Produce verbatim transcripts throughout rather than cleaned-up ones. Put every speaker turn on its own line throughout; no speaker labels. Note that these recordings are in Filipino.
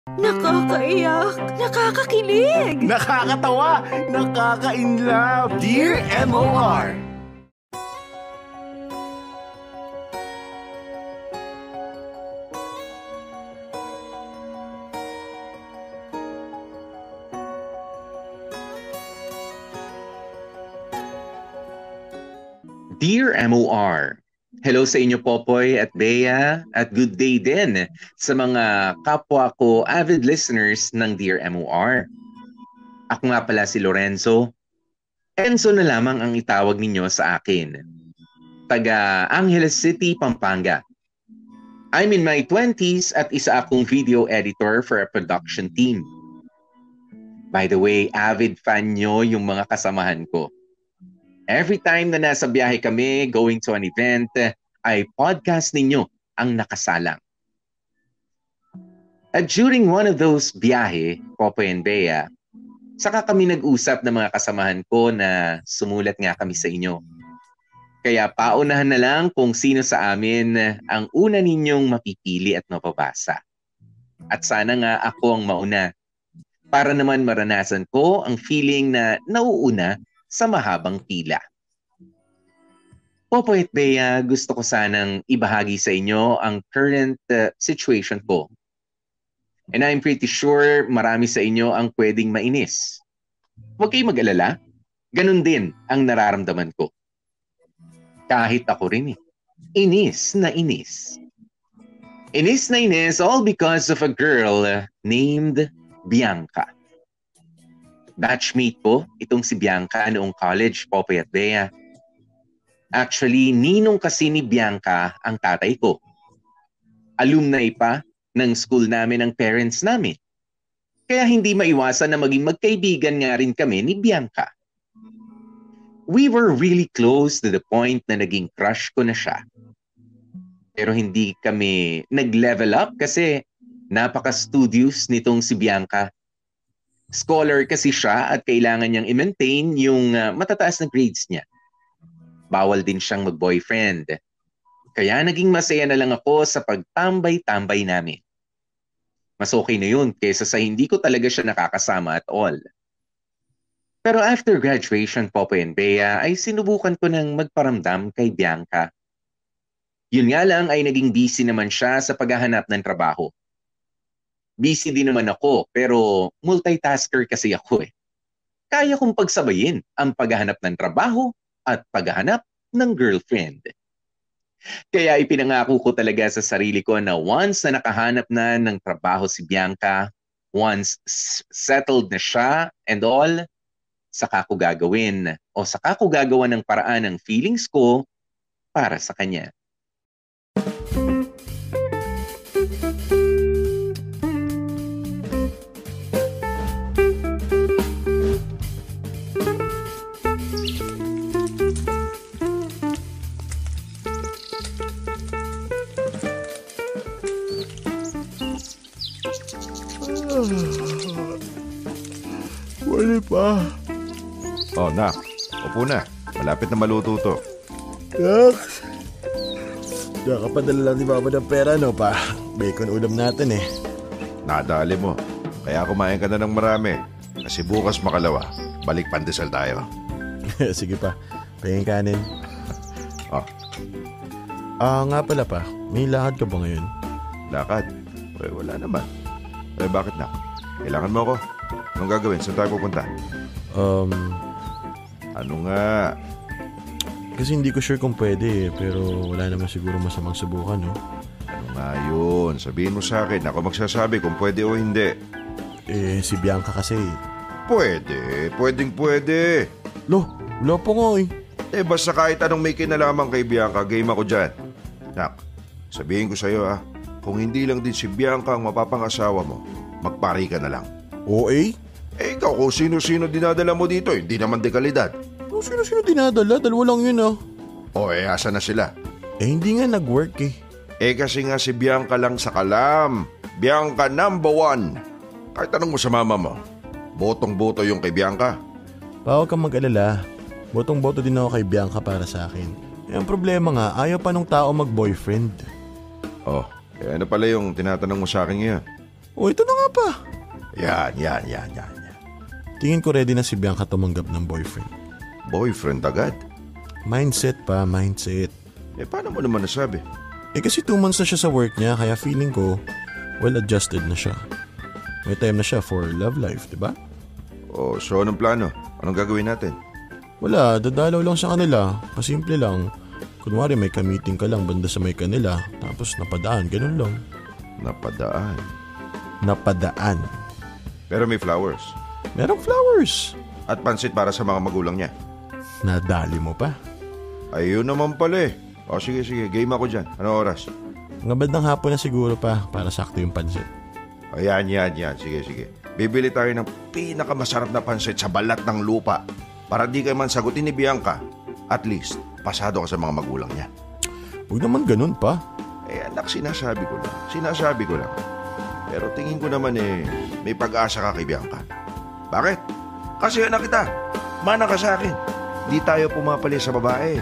Nakakaiyak, nakakakilig,
nakakatawa, nakaka-inlove. Dear M O R.
Dear M O R, hello sa inyo Popoy at Bea at good day din sa mga kapwa ko avid listeners ng Dear M O R. Ako nga pala si Lorenzo. Enzo na lamang ang itawag ninyo sa akin. Taga Angeles City, Pampanga. I'm in my twenties at isa akong video editor for a production team. By the way, avid fan nyo yung mga kasamahan ko. Every time na nasa biyahe kami, going to an event, ay podcast ninyo ang nakasalang. At during one of those biyahe, Popoy and Bea, saka kami nag-usap ng mga kasamahan ko na sumulat nga kami sa inyo. Kaya paunahan na lang kung sino sa amin ang una ninyong mapipili at mapabasa. At sana nga ako ang mauna, para naman maranasan ko ang feeling na nauuna sa mahabang pila. Popoy at Bea, gusto ko sanang ibahagi sa inyo ang current uh, situation ko. And I'm pretty sure marami sa inyo ang pwedeng mainis. Huwag kayong mag-alala, ganun din ang nararamdaman ko. Kahit ako rin eh. Inis na inis. Inis na inis all because of a girl named Bianca. Batchmate ko, itong si Bianca noong college, Popoy at Bea. Actually, ninong kasi ni Bianca ang tatay ko. Alumni pa ng school namin ang parents namin. Kaya hindi maiwasan na maging magkaibigan nga rin kami ni Bianca. We were really close to the point na naging crush ko na siya. Pero hindi kami nag-level up kasi napaka-studious nitong si Bianca. Scholar kasi siya at kailangan niyang i-maintain yung uh, matataas na grades niya. Bawal din siyang mag-boyfriend. Kaya naging masaya na lang ako sa pagtambay-tambay namin. Mas okay na yun kaysa sa hindi ko talaga siya nakakasama at all. Pero after graduation, Popoy and Bea, ay sinubukan ko ng magparamdam kay Bianca. Yun nga lang ay naging busy naman siya sa paghahanap ng trabaho. Busy din naman ako, pero multitasker kasi ako eh. Kaya kong pagsabayin ang paghahanap ng trabaho at paghahanap ng girlfriend. Kaya ipinangako ko talaga sa sarili ko na once na nakahanap na ng trabaho si Bianca, once settled na siya and all, saka ko gagawin o saka ko gagawa ng paraan ng feelings ko para sa kanya.
Wala pa.
Oh, nak. Upo na. Malapit na maluto to.
Nak. Nakapadala lang ni Papa ng pera, no pa? Bacon ulam natin eh.
Nadali mo. Kaya kumain ka na ng marami. Kasi bukas makalawa. Balik pandesal tayo.
Sige pa. Pahingin kanin.
Oh.
Ah, nga pala pa. May lakad ka ba ngayon?
Lakad? Eh, wala naman. Eh, bakit na? Kailangan mo ako. Anong gagawin? Saan tayo pupunta?
Um...
Ano nga?
Kasi hindi ko sure kung pwede eh. Pero wala naman siguro masamang subukan, no?
Ano nga yun? Sabihin mo sa akin. Ako magsasabi kung pwede o hindi.
Eh, si Bianca kasi.
Pwede. Pwedeng pwede.
Lo, wala pa nga eh.
Eh, basta kahit anong may kinalaman kay Bianca, game ako dyan. Nak, sabihin ko sa'yo ah, kung hindi lang din si Bianca ang mapapangasawa mo, magpari ka na lang.
O eh?
Eh, ikaw kung sino-sino dinadala mo dito, hindi naman dekalidad.
Kung sino-sino dinadala, dalawa lang yun ah.
O eh, asa na sila?
Eh, hindi nga nag-work eh.
Eh, kasi nga si Bianca lang sa kalam. Bianca number one. Kahit anong mo sa mama mo, botong-boto yung kay Bianca.
Pa, huwag kang mag-alala. Botong-boto din ako kay Bianca para sa akin. Eh, ang problema nga, ayaw pa nung tao mag-boyfriend.
Oh, eh ano pala yung tinatanong mo sa akin ngayon?
O, ito na nga pa. pa.
Yan, yan, yan, yan, yan.
Tingin ko ready na si Bianca tumanggap ng boyfriend.
Boyfriend agad?
Mindset pa, mindset.
Eh, paano mo naman nasabi?
Eh kasi two months na siya sa work niya, kaya feeling ko, well-adjusted na siya. May time na siya for love life, di ba?
Oh, so anong plano? Anong gagawin natin?
Wala, dadalaw lang sa kanila. Pasimple lang. Kunwari may ka-meeting ka lang banda sa may kanila, tapos napadaan, ganun lang.
Napadaan.
Napadaan.
Pero may flowers.
Merong flowers.
At pansit para sa mga magulang niya.
Nadali mo pa.
Ayun naman pala eh. O sige, sige. Game ako dyan. Anong oras?
Mga bandang hapon na siguro pa para sakto yung pansit.
Ayan, yan, yan. Sige, sige. Bibili tayo ng pinakamasarap na pansit sa balat ng lupa. Para di kayo man sagutin ni Bianca. At least, pasado ka sa mga magulang niya.
Huwag naman ganun pa.
Eh anak, sinasabi ko lang. Sinasabi ko lang. Pero tingin ko naman eh, may pag-asa ka kay Bianca. Bakit? Kasi anak kita. Mana ka sa akin. Di tayo pumapali sa babae.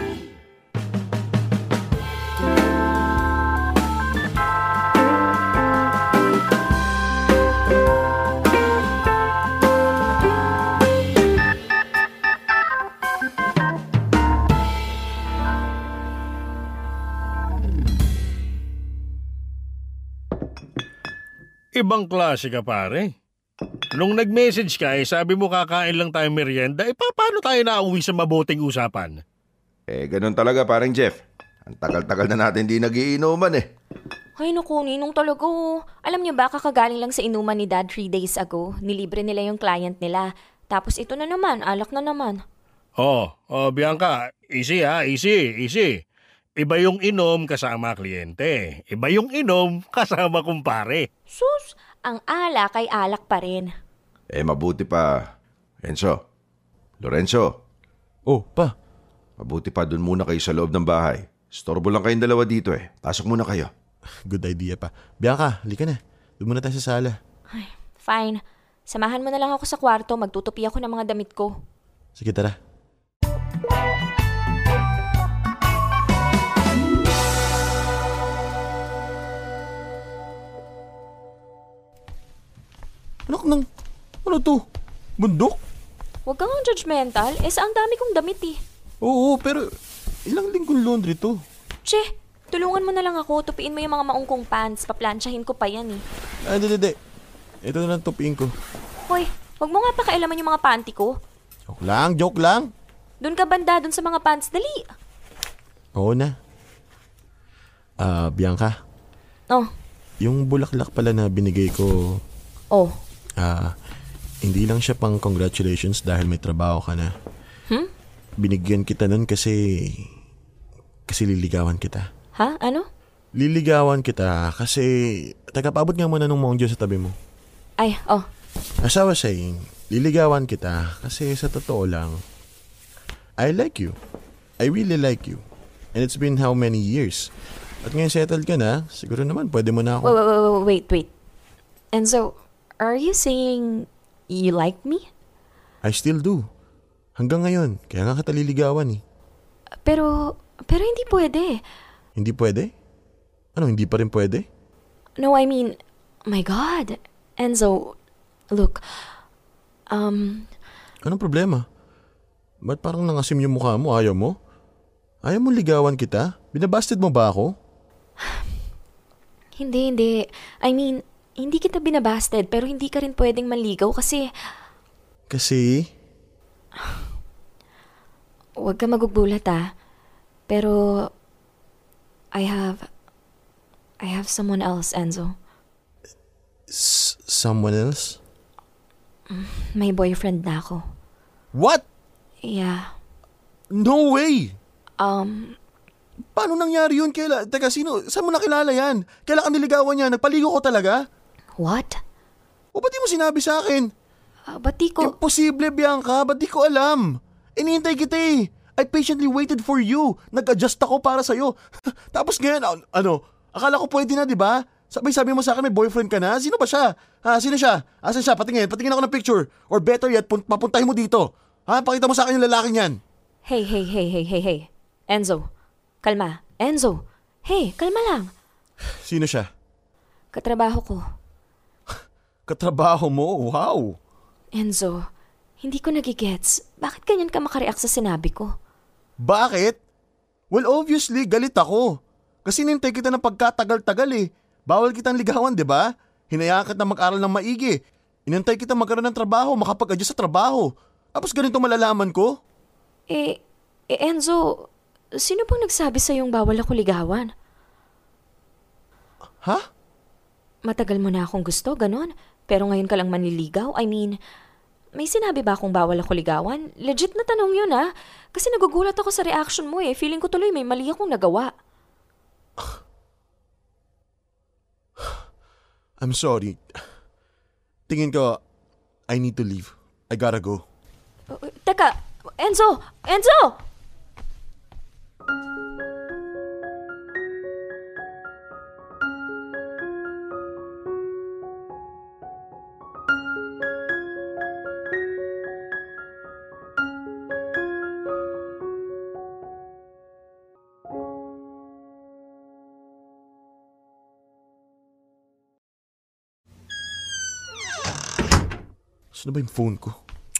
Ibang klase ka, pare. Nung nag-message ka, eh, sabi mo kakain lang tayo merienda, eh pa- paano tayo nauwi sa mabuting usapan?
Eh, ganun talaga parang Jeff. Ang tagal-tagal na natin di nagiinuman eh.
Ay naku, ninong talaga oh. Alam niyo ba, kakagaling lang sa inuman ni Dad three days ago. Nilibre nila yung client nila. Tapos ito na naman, alak na naman.
Oh, oh, Bianca, easy ha, easy, easy. Iba yung inom kasama kliyente. Iba yung inom kasama kumpare.
Sus, ang alak ay alak pa rin.
Eh, mabuti pa. Enzo. Lorenzo.
Oh, pa.
Mabuti pa dun muna kayo sa loob ng bahay. Storbo lang kayong dalawa dito eh. Pasok muna kayo.
Good idea pa. Bianca, halika na. Doon muna tayo sa sala.
Ay, fine. Samahan mo na lang ako sa kwarto. Magtutupi ako ng mga damit ko.
Sige, tara. Anak ng... Ano to? Bundok?
Huwag kang judgmental. Eh, saan dami kong damit eh.
Oo, pero... Ilang linggong laundry to?
Che, tulungan mo na lang ako. Tupiin mo yung mga maungkong pants. Paplansyahin ko pa yan eh.
Ah, di, di, di. Ito na lang tupiin ko.
Hoy, huwag mo nga pakailaman yung mga panty ko.
Joke lang, joke lang.
Doon ka banda, doon sa mga pants. Dali.
Oo na. Ah, Bianca.
Oh,
Yung bulaklak pala na binigay ko...
oh.
Ah, hindi lang siya pang congratulations dahil may trabaho ka na.
Hmm?
Binigyan kita nun kasi... Kasi liligawan kita.
Ha? Ano?
Liligawan kita kasi... Tagapabot nga muna nung mongjo sa tabi mo.
Ay, oh.
As I was saying, liligawan kita kasi sa totoo lang, I like you. I really like you. And it's been how many years? At ngayon settled ka na, siguro naman pwede mo na ako...
Wait, wait, wait, wait, wait. And so, are you saying you like me?
I still do. Hanggang ngayon, kaya nga kita liligawan eh.
Pero, pero hindi pwede.
Hindi pwede? Ano, hindi pa rin pwede?
No, I mean, my God. Enzo, look, um,
Anong problema? Ba't parang nangasim yung mukha mo? Ayaw mo? Ayaw mo ligawan kita? Binabasted mo ba ako?
hindi, hindi. I mean, hindi kita binabasted, pero hindi ka rin pwedeng manligaw kasi,
Kasi...
huwag ka magugulat ah. Pero, I have, I have someone else, Enzo.
S- someone else?
May boyfriend na ako.
What?
Yeah.
No way!
Um,
Paano nangyari yun? Kaila, teka, sino? Saan mo nakilala yan? Kailan ka niligawan niya? Nagpaligo ko talaga?
what?
O ba't di mo sinabi sa akin?
Uh, ba't di ko...
Imposible, Bianca. Ba't di ko alam? Inihintay kita eh. I patiently waited for you. Nag-adjust ako para sa'yo. Tapos ngayon, an- ano, akala ko pwede na, di ba? Sabi-sabi mo sa akin may boyfriend ka na. Sino ba siya? Ha, sino siya? Asan siya? Patingin. Patingin ako ng picture. Or better yet, pun- papuntahin mo dito. Ha, pakita mo sa akin yung lalaking yan.
Hey, hey, hey, hey, hey, hey. Enzo, kalma. Enzo, hey, kalma lang.
Sino siya?
Katrabaho ko.
Katrabaho mo, wow.
Enzo, hindi ko nagigets. Bakit ganyan ka makareact sa sinabi ko?
Bakit? Well, obviously, galit ako. Kasi nintay kita ng pagkatagal-tagal eh. Bawal kitang ligawan, di ba? Hinayaan kita mag-aral ng maigi. Inantay kita magkaroon ng trabaho, makapag-adjust sa trabaho. Tapos ganito malalaman ko?
Eh, eh Enzo, sino bang nagsabi sa yung bawal ako ligawan?
Ha?
Matagal mo na akong gusto, ganon. Pero ngayon ka lang manliligaw? I mean, may sinabi ba akong bawal ako ligawan? Legit na tanong yun ah. Kasi nagugulat ako sa reaction mo eh. Feeling ko tuloy may mali akong nagawa.
I'm sorry. Tingin ko, I need to leave. I gotta go.
Uh, uh, teka, Enzo! Enzo!
Saan na ba yung phone ko?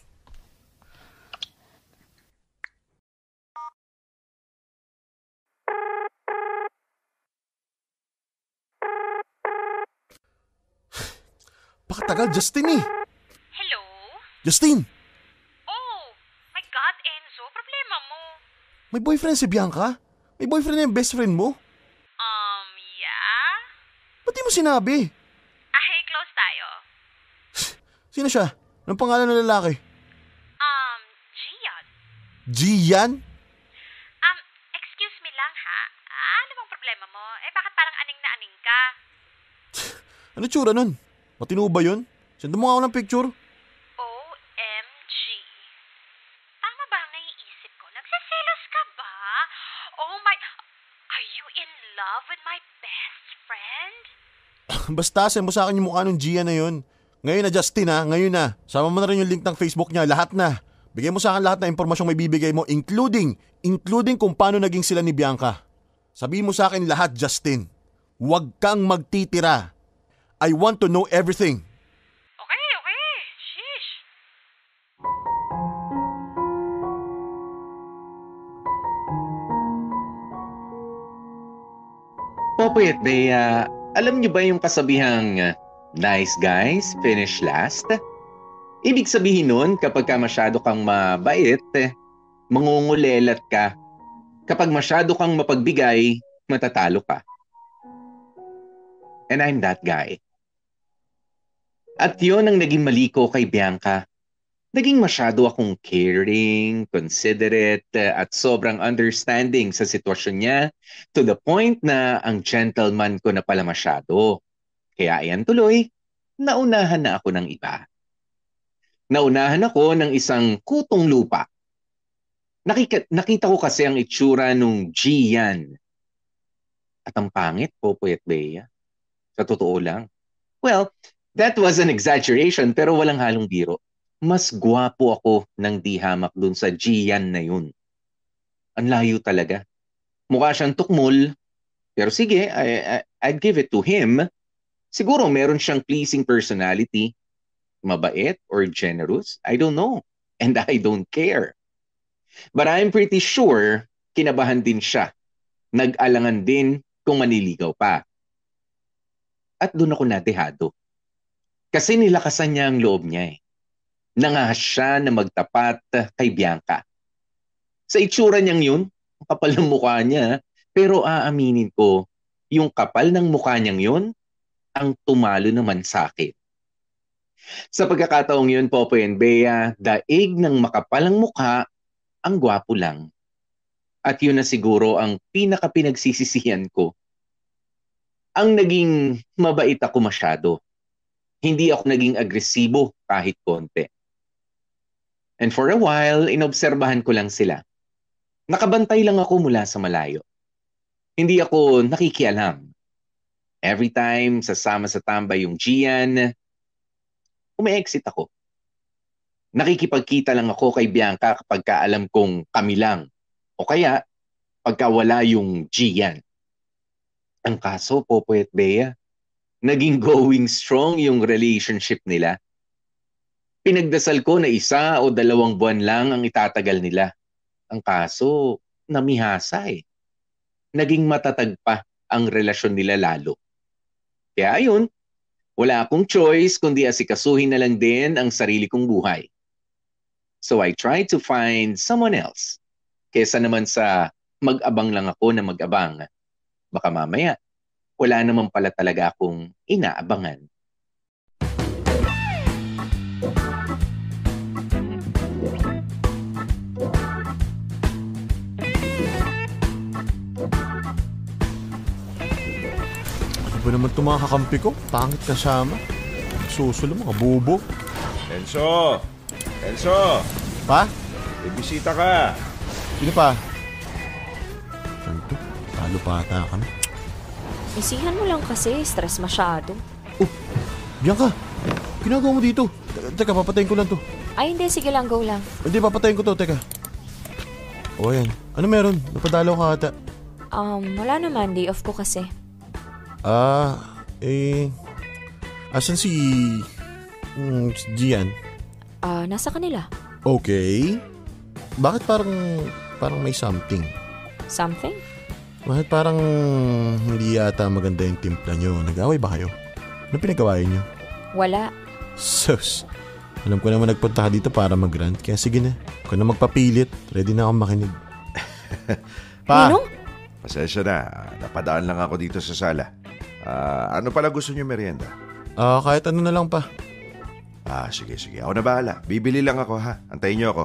Pakatagal, Justin eh.
Hello?
Justin!
Oh, my God, Enzo. Problema mo?
May boyfriend si Bianca? May boyfriend na yung best friend mo?
Um, yeah?
Ba't di mo sinabi?
Ah, hey, close tayo.
Sino siya? Anong pangalan ng lalaki?
Um, Gian.
Gian?
Um, excuse me lang ha. Ah, ano bang problema mo? Eh, bakit parang aning na aning ka?
Ano tsura nun? Matino ba yun? Send mo nga ako ng picture.
O M G. Tama ba ang naiisip ko? Nagsiselos ka ba? Oh my... Are you in love with my best friend?
Basta, send mo sa akin yung mukha ng Gian na yun. Ngayon na, Justin ha, ngayon na. Sama mo na rin yung link ng Facebook niya, lahat na. Bigay mo sa akin lahat na impormasyong may bibigay mo, including, including kung paano naging sila ni Bianca. Sabihin mo sa akin lahat, Justin. Huwag kang magtitira. I want to know everything.
Okay, okay. Sheesh.
Popoy at Bea, alam niyo ba yung kasabihang nice guys finish last? Ibig sabihin nun, kapag ka masyado kang mabait, mangungulelat ka. Kapag masyado kang mapagbigay, matatalo ka. And I'm that guy. At yun ang naging mali ko kay Bianca. Naging masyado akong caring, considerate, at sobrang understanding sa sitwasyon niya to the point na ang gentleman ko na pala masyado. Kaya ayan tuloy, naunahan na ako ng iba. Naunahan ako ng isang kutong lupa. Nakika- nakita ko kasi ang itsura nung Gian. At ang pangit, Popoy at Bea. Sa totoo lang. Well, that was an exaggeration pero walang halong biro. Mas gwapo ako ng di hamak dun sa Gian na yun. Ang layo talaga. Mukha siyang tukmol. Pero sige, I, I, I'd give it to him. Siguro meron siyang pleasing personality. Mabait or generous. I don't know. And I don't care. But I'm pretty sure kinabahan din siya. Nag-alangan din kung maniligaw pa. At doon ako nadehado. Kasi nilakasan niya ang loob niya eh. Nangahas siya na magtapat kay Bianca. Sa itsura niyang yun, ang kapal ng mukha niya, pero aaminin ko, yung kapal ng mukha niyang yun, ang tumalo naman sa akin. Sa pagkakataong yun, Popoy and Bea, daig ng makapalang mukha, ang gwapo lang. At yun na siguro ang pinaka-pinagsisisihan ko. Ang naging mabait ako masyado. Hindi ako naging agresibo kahit konti. And for a while, inobserbahan ko lang sila. Nakabantay lang ako mula sa malayo. Hindi ako nakikialam. Every time sasama sa tambay yung Gian, umi-exit ako. Nakikipagkita lang ako kay Bianca kapag kaalam kong kami lang. O kaya, pagka wala yung Gian. Ang kaso, Popoy at Bea, naging going strong yung relationship nila. Pinagdasal ko na isa o dalawang buwan lang ang itatagal nila. Ang kaso, namihasa eh. Naging matatag pa ang relasyon nila lalo. Kaya ayun, wala akong choice kundi asikasuhin na lang din ang sarili kong buhay. So I tried to find someone else. Kesa naman sa mag-abang lang ako na mag-abang. Baka mamaya, wala naman pala talaga akong inaabangan.
Ano ba naman itong mga kakampi ko? Pangit kasama. Susulo mga bobo.
Enzo! Enzo!
Pa?
May bisita ka.
Sino pa? Ano to? Talo pa ata kami.
Isihan mo lang kasi, stress masyado.
Oh, Bianca! Ginagawa mo dito? Teka, teka, papatayin ko lang to.
Ay hindi, sige lang, go lang.
Hindi, papatayin ko to, teka. O yan. Ano meron? Napadalaw ka ata.
Um, wala naman, day off ko kasi.
Ah, eh... Asan si... Mm, si Gian?
Ah, nasa kanila.
Okay. Bakit parang... Parang may something?
Something?
Bakit parang... Hindi yata maganda yung timpla nyo. Nag-away ba kayo? Ano pinagawain nyo?
Wala.
Sus. Alam ko naman nagpunta ka dito para mag-rant. Kaya sige na. Huwag ka na magpapilit. Ready na akong makinig. Pa!
Ninong?
Pasensya na. Napadaan lang ako dito sa sala. Ah, ano pala gusto niyo merienda?
Ah, kahit ano na lang pa.
Ah, sige, sige. Ako na bahala. Bibili lang ako, ha? Antayin niyo ako.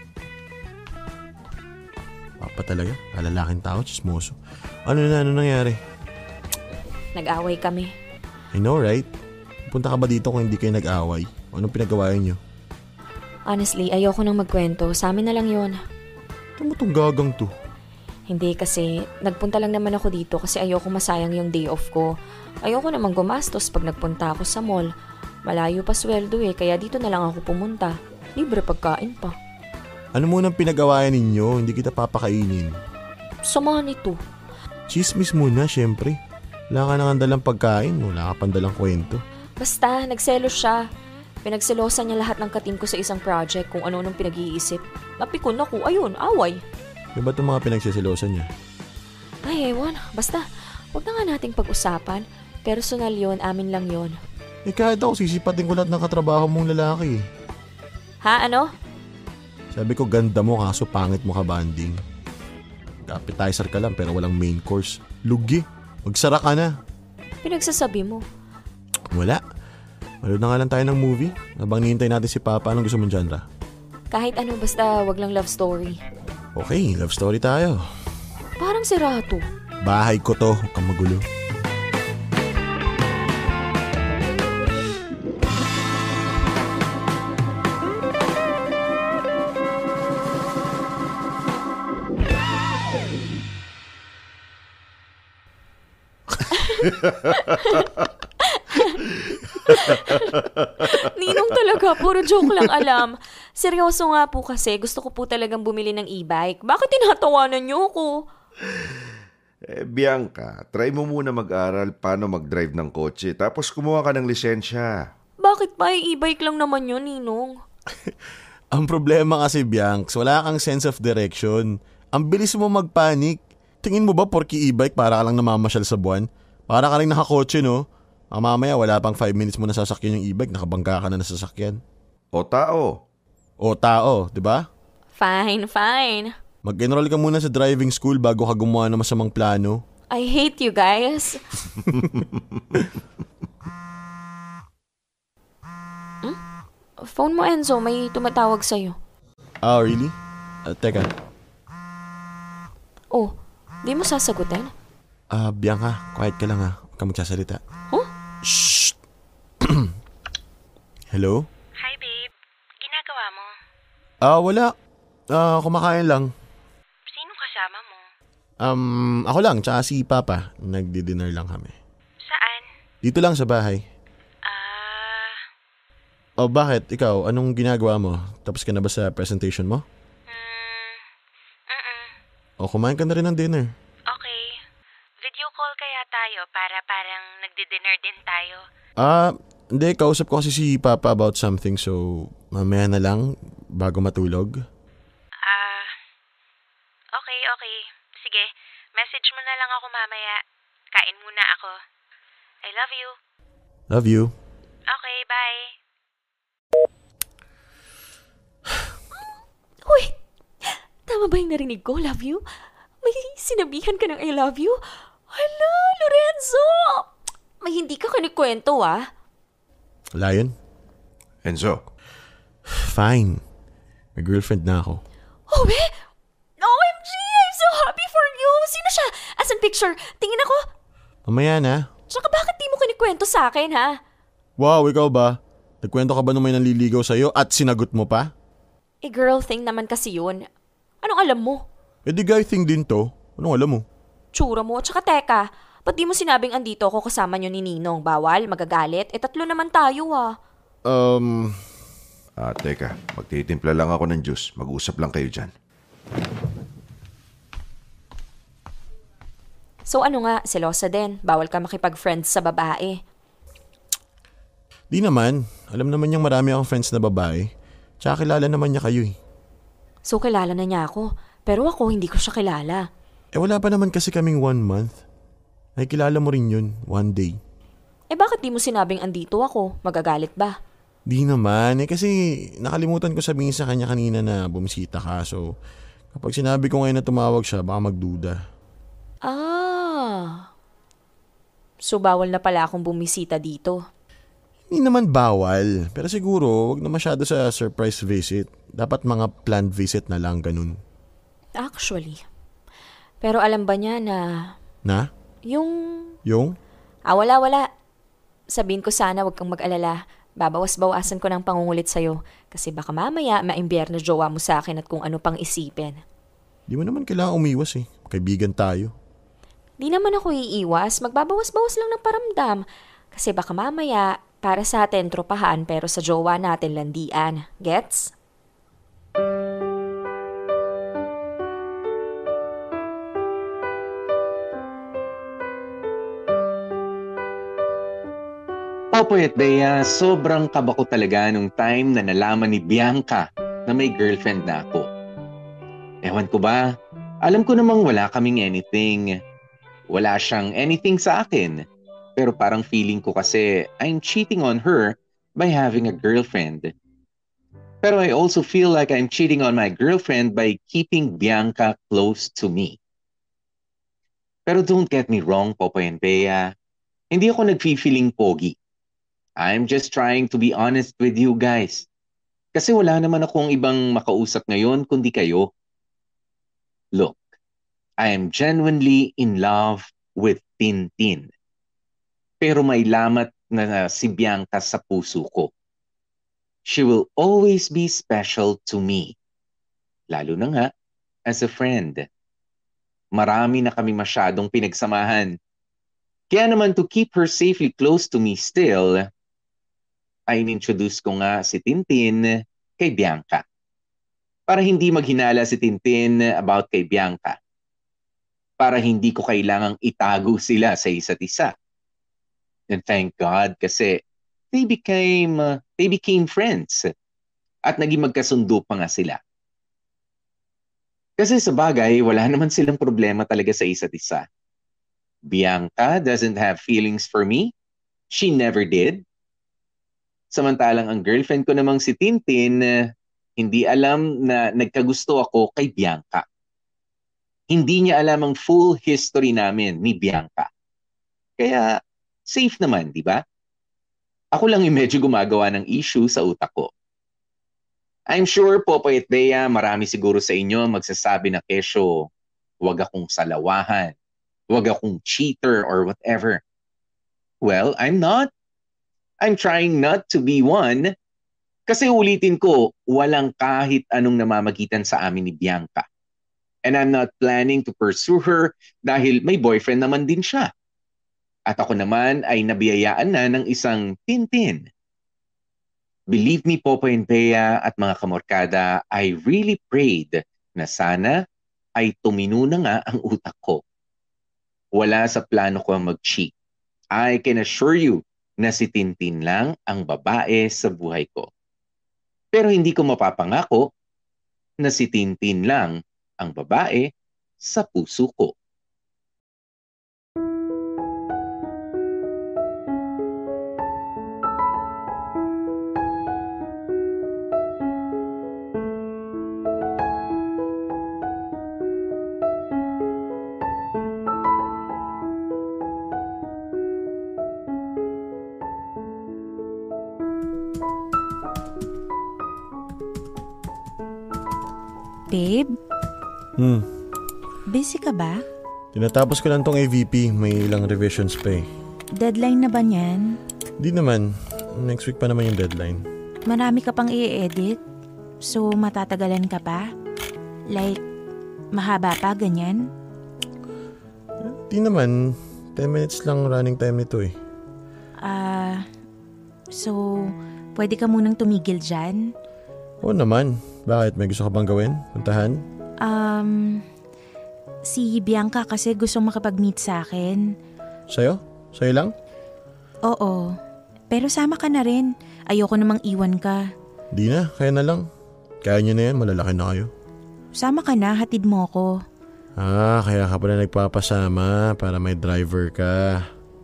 Papa talaga. Alalaking tao, chismoso. Ano na, ano nangyari?
Nag-away kami.
I know, right? Punta ka ba dito kung hindi kayo nag-away? O anong pinagawain nyo?
Honestly, ayoko nang magkwento. Sa amin na lang yon.
Ito mo tong gagang to.
Hindi kasi, nagpunta lang naman ako dito kasi ayoko masayang yung day off ko. Ayoko namang gumastos pag nagpunta ako sa mall. Malayo pa sweldo eh, kaya dito na lang ako pumunta. Libre pagkain pa.
Ano munang pinagawain ninyo? Hindi kita papakainin.
Sama nito.
Chismis muna, syempre. Wala ka nang dalang pagkain, wala ka pang dalang kwento.
Basta, nagselos siya. Pinagselosan niya lahat ng katim ko sa isang project kung ano nung pinag-iisip. Napikon ako, ayun, away.
Di ba itong mga pinagsisilosan niya?
Ay, ewan. Basta, huwag na nga nating pag-usapan. Personal yon, amin lang yon.
Eh kahit ako sisipatin ko lahat ng katrabaho mong lalaki.
Ha, ano?
Sabi ko ganda mo kaso pangit mo ka banding. Appetizer ka lang pero walang main course. Lugi. Magsara ka na.
Pinagsasabi mo.
Wala. Malood na nga lang tayo ng movie. Habang nihintay natin si Papa, anong gusto mong genre?
Kahit ano, basta wag lang love story.
Okay, love story tayo.
Parang si Rato.
Bahay ko to, huwag kang magulo.
Ninong talaga, puro joke lang alam. Seryoso nga po kasi, gusto ko po talagang bumili ng e-bike. Bakit tinatawanan niyo ko?
Eh, Bianca, try mo muna mag-aral paano mag-drive ng kotse. Tapos kumuha ka ng lisensya.
Bakit pa? E-bike lang naman yun, Ninong.
Ang problema kasi, Bianx, wala kang sense of direction. Ang bilis mo magpanik. Tingin mo ba porky e-bike para ka lang namamasyal sa buwan? Para ka lang nakakotse, no? Ang mamaya, wala pang five minutes mo na sasakyan yung e-bike, nakabangga ka na na sasakyan.
O tao.
O tao, di ba?
Fine, fine.
Mag-enroll ka muna sa driving school bago ka gumawa ng masamang plano.
I hate you guys. hmm? Phone mo, Enzo. May tumatawag sa'yo.
Ah, really? Uh, teka.
Oh, di mo sasagutin?
Ah, uh, Bianca, quiet ka lang ha. Huwag ka magsasalita.
Huh?
Shh! Hello?
Hi, babe. Ginagawa mo?
Ah, uh, wala. Ah, uh, kumakain lang.
Sino kasama mo?
Um, ako lang, tsaka si Papa. Nagdi-dinner lang kami.
Saan?
Dito lang sa bahay.
Ah...
Oh, bakit? Ikaw, anong ginagawa mo? Tapos ka na ba sa presentation mo?
Hmm... Mm-mm.
O, kumain ka na rin ng dinner.
Okay. Video call kaya tayo para parang nagdi magdi-dinner din tayo.
Ah, hindi. Kausap ko kasi si Papa about something so mamaya na lang bago matulog.
Ah, okay, okay. Sige, message mo na lang ako mamaya. Kain muna ako. I love you.
Love you.
Okay, bye.
Wait! Tama ba yung narinig ko, love you? May sinabihan ka ng I love you? Hala, Lorenzo! May hindi ka kinikwento, ah.
Wala yun?
Enzo,
Fine. May girlfriend na ako.
Oh, eh? O M G! I'm so happy for you! Sino siya? Asan picture? Tingin ako.
Mamaya na.
Tsaka bakit di mo kinikwento sa akin, ha?
Wow, ikaw ba? Nagkwento ka ba nung may nanliligaw sa'yo at sinagot mo pa?
Eh, girl thing naman kasi yun. Anong alam mo?
Eh di guy thing din to. Anong alam mo?
Tsura mo. Tsaka teka, ba't di mo sinabing andito ako kasama nyo ni Ninong? Bawal? Magagalit? Eh, tatlo naman tayo, ah.
Um,
ah, teka, magtitimpla lang ako ng juice. Mag-usap lang kayo dyan.
So ano nga, selosa din. Bawal ka makipag-friends sa babae.
di naman. Alam naman niyang marami akong friends na babae. Tsaka kilala naman niya kayo eh.
So kilala na niya ako. Pero ako, hindi ko siya kilala.
Eh wala pa naman kasi kaming one month. Ay kilala mo rin yun, one day.
Eh bakit di mo sinabing andito ako? Magagalit ba?
Di naman, eh kasi nakalimutan ko sabihin sa kanya kanina na bumisita ka. So kapag sinabi ko ngayon na tumawag siya, baka magduda.
Ah. So bawal na pala akong bumisita dito.
Hindi naman bawal, pero siguro wag na masyado sa surprise visit. Dapat mga planned visit na lang, ganun.
Actually. Pero alam ba niya na
Na?
yung...
Yung?
Ah, wala, wala. Sabihin ko sana wag kang mag-alala. Babawas-bawasan ko ng pangungulit sa'yo. Kasi baka mamaya maimbyerno jowa mo sa akin at kung ano pang isipin.
Di mo naman kailangan umiwas eh. Kaibigan tayo.
Di naman ako iiwas. Magbabawas-bawas lang ng paramdam. Kasi baka mamaya, para sa atin tropahan pero sa jowa natin landian. Gets?
Popoy at Bea, sobrang kaba ko talaga nung time na nalaman ni Bianca na may girlfriend na ako. Ewan ko ba, alam ko namang wala kaming anything. Wala siyang anything sa akin. Pero parang feeling ko kasi I'm cheating on her by having a girlfriend. Pero I also feel like I'm cheating on my girlfriend by keeping Bianca close to me. Pero don't get me wrong, Popoy and Bea. Hindi ako nag-feeling pogi. I'm just trying to be honest with you guys. Kasi wala naman akong ibang makausap ngayon kundi kayo. Look, I am genuinely in love with Tintin. Pero may lamat na si Bianca sa puso ko. She will always be special to me. Lalo na nga, as a friend. Marami na kami masyadong pinagsamahan. Kaya naman to keep her safely close to me still, ay inintroduce ko nga si Tintin kay Bianca. Para hindi maghinala si Tintin about kay Bianca. Para hindi ko kailangang itago sila sa isa't isa. And thank God kasi they became, uh, they became friends. At naging magkasundo pa nga sila. Kasi sa bagay, wala naman silang problema talaga sa isa't isa. Bianca doesn't have feelings for me. She never did. Samantalang ang girlfriend ko namang si Tintin, uh, hindi alam na nagkagusto ako kay Bianca. Hindi niya alam ang full history namin ni Bianca. Kaya safe naman, di ba? Ako lang yung medyo gumagawa ng issue sa utak ko. I'm sure, Popoy at Bea, marami siguro sa inyo magsasabi na kesyo, huwag akong salawahan, huwag akong cheater or whatever. Well, I'm not. I'm trying not to be one. Kasi ulitin ko, walang kahit anong namamagitan sa amin ni Bianca. And I'm not planning to pursue her dahil may boyfriend naman din siya. At ako naman ay nabiyayaan na ng isang Tintin. Believe me, Popoy and Bea at mga kamorkada, I really prayed na sana ay tumino na nga ang utak ko. Wala sa plano ko ang mag-cheat. I can assure you na si Tintin lang ang babae sa buhay ko. Pero hindi ko mapapangako na si Tintin lang ang babae sa puso ko.
Babe,
Hmm,
busy ka ba?
tinatapos ko lang tong A V P. May ilang revisions pa eh.
Deadline na ba niyan?
Di naman. Next week pa naman yung deadline.
Marami ka pang i-edit? So, matatagalan ka pa? Like, mahaba pa, ganyan?
Di naman. ten minutes lang running time nito eh.
Ah, so, pwede ka munang tumigil dyan?
Oo naman. Bakit? May gusto ka bang gawin? Puntahan?
Um, si Bianca kasi gusto makapag-meet sa akin.
Sa'yo? Sa'yo lang?
Oo, pero sama ka na rin. Ayoko namang iwan ka.
Di na. Kaya na lang. Kaya nyo na yan. Malalaki na kayo.
Sama ka na, hatid mo ko.
Ah, kaya ka pala nagpapasama para may driver ka.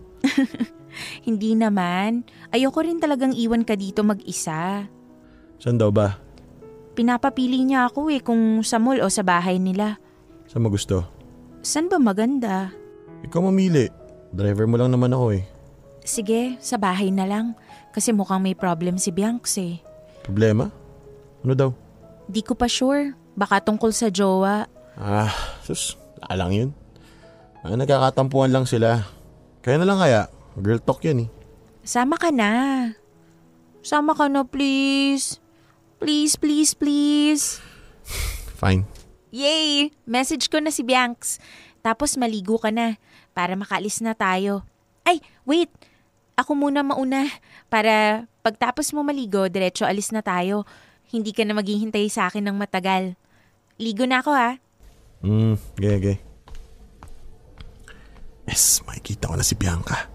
Hindi naman. Ayoko rin talagang iwan ka dito mag-isa.
Saan daw ba?
Pinapapili niya ako eh kung sa mall o sa bahay nila.
Saan mo gusto?
Saan ba maganda?
Ikaw mamili. Driver mo lang naman ako eh.
Sige, sa bahay na lang. Kasi mukhang may problem si Bianx eh.
Problema? Ano daw?
Di ko pa sure. Baka tungkol sa jowa.
Ah, sus. Alang yun. Ah, nagkakatampuan lang sila. Kaya na lang kaya. Girl talk yan eh.
Sama ka na. Sama ka na please. Please, please, please.
Fine.
Yay! Message ko na si Bianx. Tapos maligo ka na para makaalis na tayo. Ay, wait! Ako muna mauna para pagtapos mo maligo, diretso alis na tayo. Hindi ka na maghihintay sa akin ng matagal. Ligo na ako ha.
Hmm, gaya, gaya. Yes, makikita ko na si Bianca.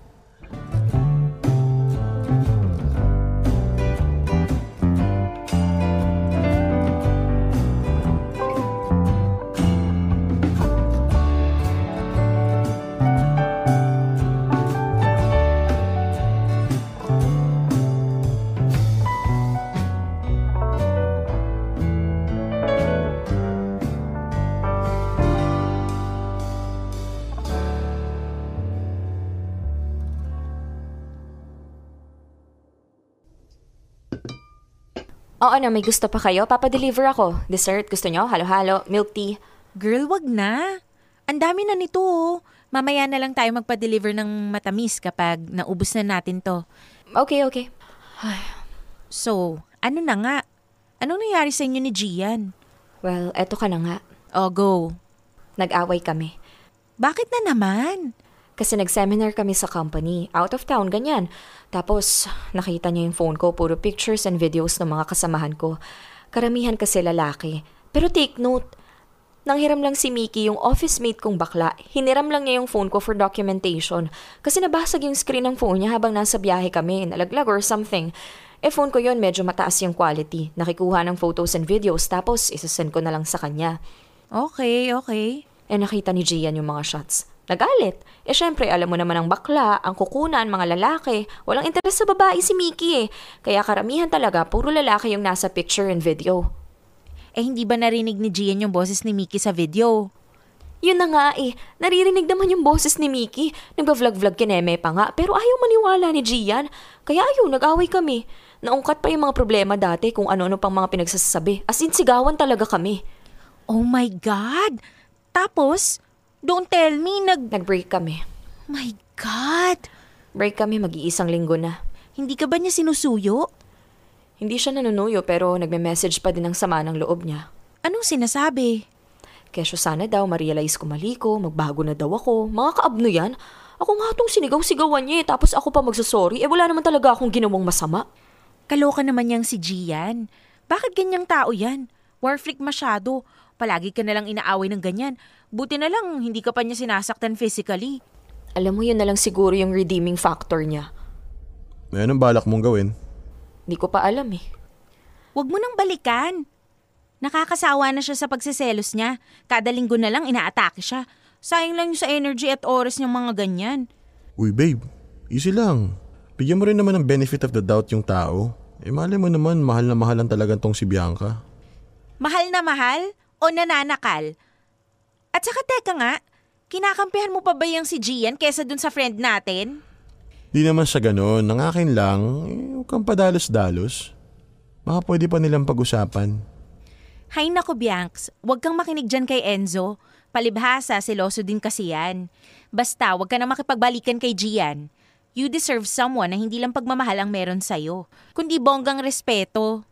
Oo na, may gusto pa kayo? Papadeliver ako. Dessert, gusto nyo? Halo-halo, milk tea.
Girl, wag na. Ang dami na nito oh. Mamaya na lang tayo magpa-deliver ng matamis kapag naubos na natin to.
Okay, okay.
So, ano na nga? Anong nangyari sa inyo ni Gian?
Well, eto ka na nga.
Oh, go.
Nag-away kami.
Bakit na naman?
Kasi nag-seminar kami sa company. Out of town, ganyan. Tapos, nakita niya yung phone ko, puro pictures and videos ng mga kasamahan ko. Karamihan kasi lalaki. Pero take note, nanghiram lang si Mickey, yung office mate kong bakla. Hiniram lang niya yung phone ko for documentation. Kasi nabasag yung screen ng phone niya habang nasa biyahe kami, nalaglag or something. Eh phone ko yon medyo mataas yung quality. Nakikuha ng photos and videos, tapos isasend ko na lang sa kanya.
Okay, okay.
Eh nakita ni Gian yung mga shots. Nagalit. Eh syempre, alam mo naman ang bakla, ang kukunan, mga lalaki. Walang interes sa babae si Mickey eh. Kaya karamihan talaga, puro lalaki yung nasa picture and video.
Eh hindi ba narinig ni Gian yung boses ni Mickey sa video?
Yun na nga eh. Naririnig naman yung boses ni Mickey. Nagba-vlog-vlog kineme pa nga. Pero ayaw maniwala ni Gian. Kaya ayun, nag-away kami. Naungkat pa yung mga problema dati kung ano-ano pang mga pinagsasabi. As in, sigawan talaga kami.
Oh my God! Tapos, don't tell me, nag...
Nag-break kami.
My God!
Break kami mag-iisang linggo na.
Hindi ka ba niya sinusuyo?
Hindi siya nanunuyo pero nagme-message pa din ng sama ng loob niya.
Anong sinasabi?
Kesyo sana daw ma-realize ko mali ko, magbago na daw ako. Mga kaabno yan. Ako nga tong sinigaw-sigawan niya eh, tapos ako pa magsasorry. Eh wala naman talaga akong ginawang masama.
Kaloka naman niyang si Gian. Bakit ganyang tao yan? War freak masyado. Palagi ka nalang inaaway ng ganyan. Buti na lang hindi ka pa niya sinasaktan physically.
Alam mo, yun na lang siguro yung redeeming factor niya.
Eh, anong balak mong gawin?
Di ko pa alam eh.
Huwag mo nang balikan. Nakakasawa na siya sa pagsiselos niya. Kada linggo na lang inaatake siya. Sayang lang yung sa energy at oras niyang mga ganyan.
Uy babe, easy lang. Bigyan mo rin naman ng benefit of the doubt yung tao. Eh malay mo naman, mahal na mahalan talaga tong si Bianca.
Mahal na mahal o nananakal? At saka teka nga, kinakampihan mo pa ba yung si Gian kesa dun sa friend natin?
Di naman sa ganun. Ang akin lang, eh, huwag kang padalos-dalos. Baka pwede pa nilang pag-usapan.
Hay nako Bianx, huwag kang makinig dyan kay Enzo. Palibhasa, seloso din kasi yan. Basta, huwag ka na makipagbalikan kay Gian. You deserve someone na hindi lang pagmamahal ang meron sa'yo, kundi bonggang respeto.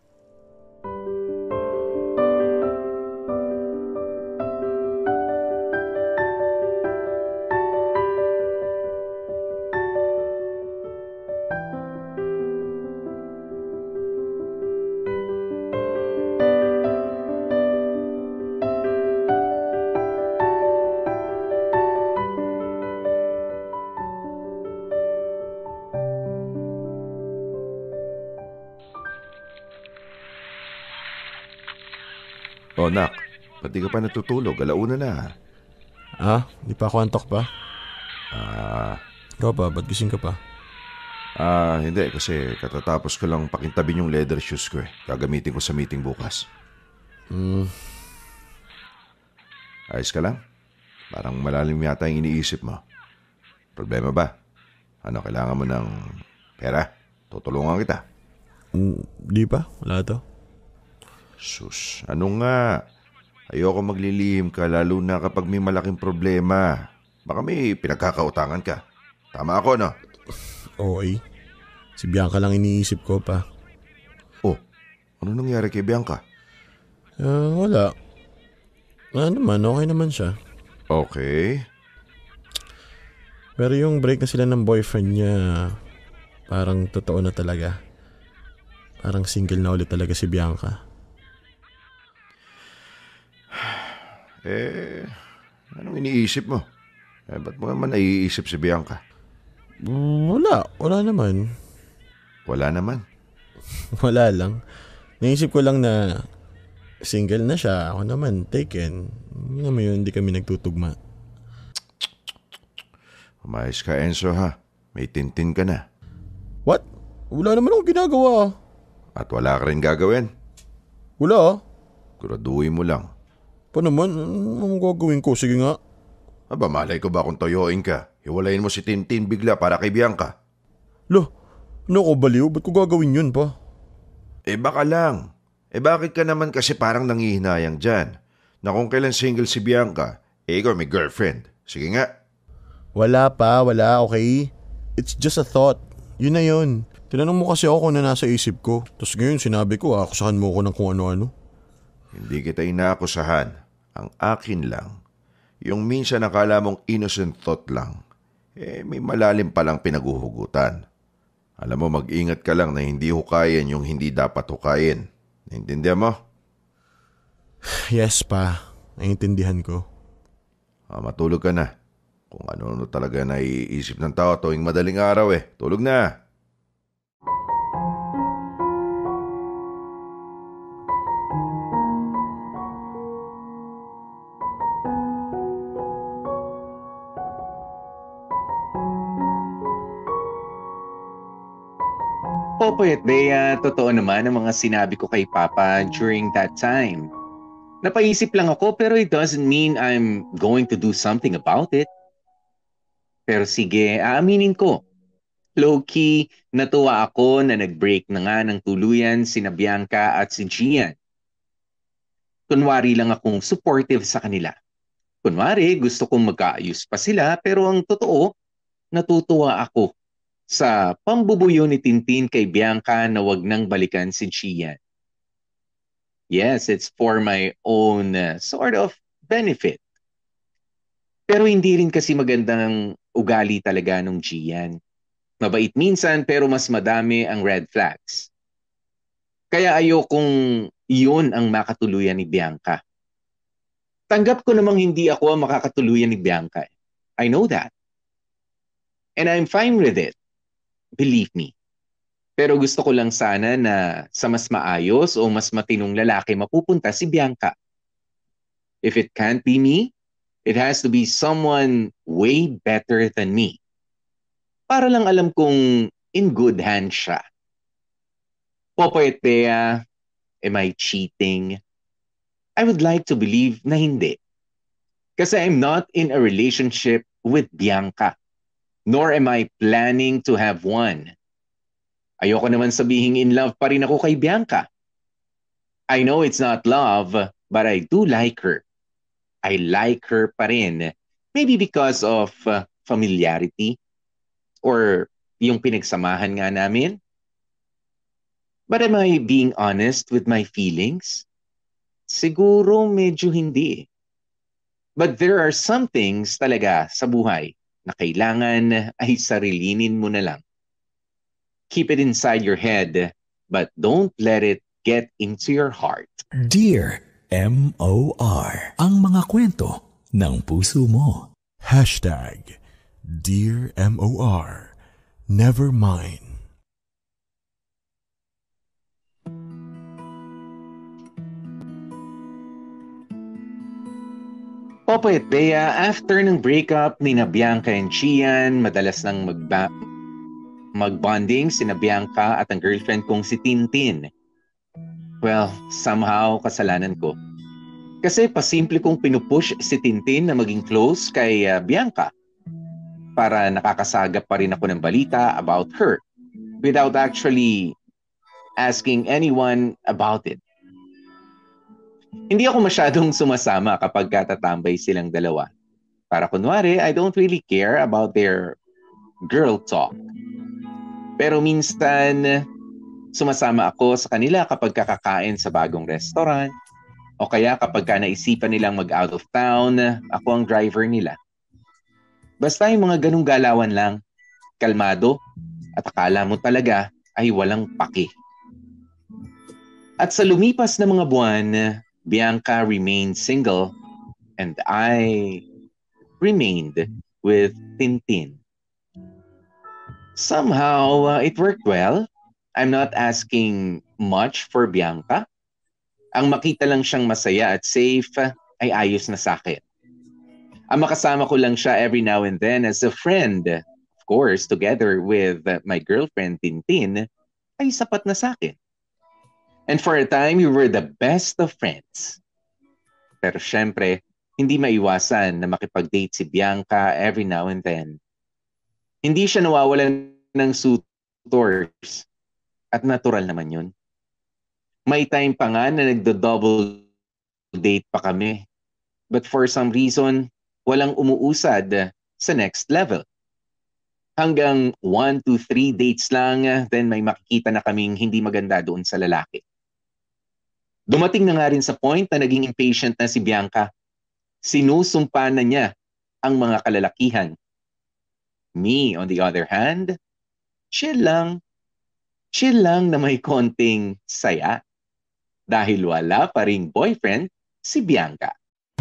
Oh, nak, ba't di ka pa natutulog? Alauna na.
Ah, di pa ako antok pa?
Ah,
Ikaw pa, ba't gising ka pa?
ah, hindi. Kasi katatapos ko lang pakintabin yung leather shoes ko eh. Gagamitin ko sa meeting bukas.
Hmm,
Ayos ka lang? Parang malalim yata yung iniisip mo. Problema ba? Ano, kailangan mo ng pera? Tutulungan kita.
mm, di pa, wala to.
Sus, ano nga? Ayoko maglilihim ka lalo na kapag may malaking problema. Baka may pinagkakautangan ka. Tama ako, no?
Okay. Si Bianca lang iniisip ko pa.
Oh, ano nangyari kay Bianca?
Ah, wala. Ah, naman, okay naman siya.
Okay.
Pero yung break na sila ng boyfriend niya, parang totoo na talaga. Parang single na ulit talaga si Bianca.
Eh, anong iniisip mo? Eh, ba't mo naman naiisip si Bianca?
Mm, wala, wala naman.
Wala naman.
Wala lang. Naisip ko lang na single na siya, ako naman taken. Hindi naman yun, hindi kami nagtutugma.
Umayos ka, Enzo, ha? May tintin ka na.
What? Wala naman akong ginagawa.
At wala ka rin gagawin.
Wala.
Graduhin mo lang.
Pa naman, anong gagawin ko? Sige nga.
Aba, malay ko ba kung toyoin ka? Hiwalayin mo si Tintin bigla para kay Bianca.
Loh, ano ko baliw? Ba't ko gagawin yun pa?
Eh baka lang. Eh bakit ka naman kasi parang nangihinayang dyan? Na kung kailan single si Bianca, eh ikaw may girlfriend. Sige nga.
Wala pa, wala, okay? It's just a thought. Yun na yun. Tinanong mo kasi ako kung na nasa isip ko. Tapos ngayon sinabi ko, akusahan mo ko ng kung ano-ano.
Hindi kita inaakusahan. Ang akin lang, yung minsan nakala mong innocent thought lang, eh may malalim palang pinaguhugutan. Alam mo, mag-ingat ka lang na hindi hukayin yung hindi dapat hukayin. Naintindihan mo?
Yes pa, naiintindihan ko.
Ah, matulog ka na. Kung ano-ano talaga naiisip ng tao tuwing madaling araw eh. Tulog na.
Popoy at Bea, totoo naman ang mga sinabi ko kay Papa during that time. Napaisip lang ako pero it doesn't mean I'm going to do something about it. Pero sige, aaminin ko. Low-key, natuwa ako na nag-break na nga ng tuluyan sina Bianca at si Gian. Kunwari lang akong supportive sa kanila. Kunwari, gusto kong magkaayos pa sila pero ang totoo, natutuwa ako sa pambubuyo ni Tintin kay Bianca na wag nang balikan si Gian. Yes, it's for my own uh, sort of benefit. Pero hindi rin kasi magandang ugali talaga nung Gian. Mabait minsan pero mas madami ang red flags. Kaya ayokong iyon ang makatuluyan ni Bianca. Tanggap ko namang hindi ako ang makakatuluyan ni Bianca. I know that. And I'm fine with it. Believe me. Pero gusto ko lang sana na sa mas maayos o mas matinong lalaki mapupunta si Bianca. If it can't be me, it has to be someone way better than me. Para lang alam kong in good hands siya. Popoy at Bea, am I cheating? I would like to believe na hindi. Kasi I'm not in a relationship with Bianca. Nor am I planning to have one. Ayoko naman sabihing in love pa rin ako kay Bianca. I know it's not love, but I do like her. I like her pa rin. Maybe because of uh, familiarity or yung pinagsamahan nga namin. But am I being honest with my feelings? Siguro medyo hindi. But there are some things talaga sa buhay na kailangan ay sarilinin mo na lang. Keep it inside your head, but don't let it get into your heart.
Dear M O R, ang mga kwento ng puso mo.
Hashtag Dear M O R, never mind.
Popoy at Bea, after ng breakup ni na Bianca and Gian, madalas nang magba- magbonding si na Bianca at ang girlfriend kong si Tintin. Well, somehow kasalanan ko. Kasi pasimple kong pinupush si Tintin na maging close kay uh, Bianca para nakakasagap pa rin ako ng balita about her without actually asking anyone about it. Hindi ako masyadong sumasama kapag katatambay silang dalawa. Para kunwari, I don't really care about their girl talk. Pero minsan, sumasama ako sa kanila kapag kakakain sa bagong restaurant o kaya kapag ka naisipan nilang mag-out of town, ako ang driver nila. Basta yung mga ganung galawan lang, kalmado at akala mo talaga ay walang paki. At sa lumipas na mga buwan, Bianca remained single and I remained with Tintin. Somehow, uh, it worked well. I'm not asking much for Bianca. Ang makita lang siyang masaya at safe ay ayos na sa akin. Ang makasama ko lang siya every now and then as a friend, of course, together with my girlfriend Tintin, ay sapat na sa akin. And for a time, we were the best of friends. Pero syempre, hindi maiwasan na makipag-date si Bianca every now and then. Hindi siya nawawalan ng suitors. At natural naman yun. May time pa nga na nagdo-double date pa kami. But for some reason, walang umuusad sa next level. Hanggang one to three dates lang, then may makikita na kaming hindi maganda doon sa lalaki. Dumating na nga rin sa point na naging impatient na si Bianca. Sinusumpa na niya ang mga kalalakihan. Me, on the other hand, chill lang. Chill lang na may konting saya. Dahil wala pa ring boyfriend si Bianca.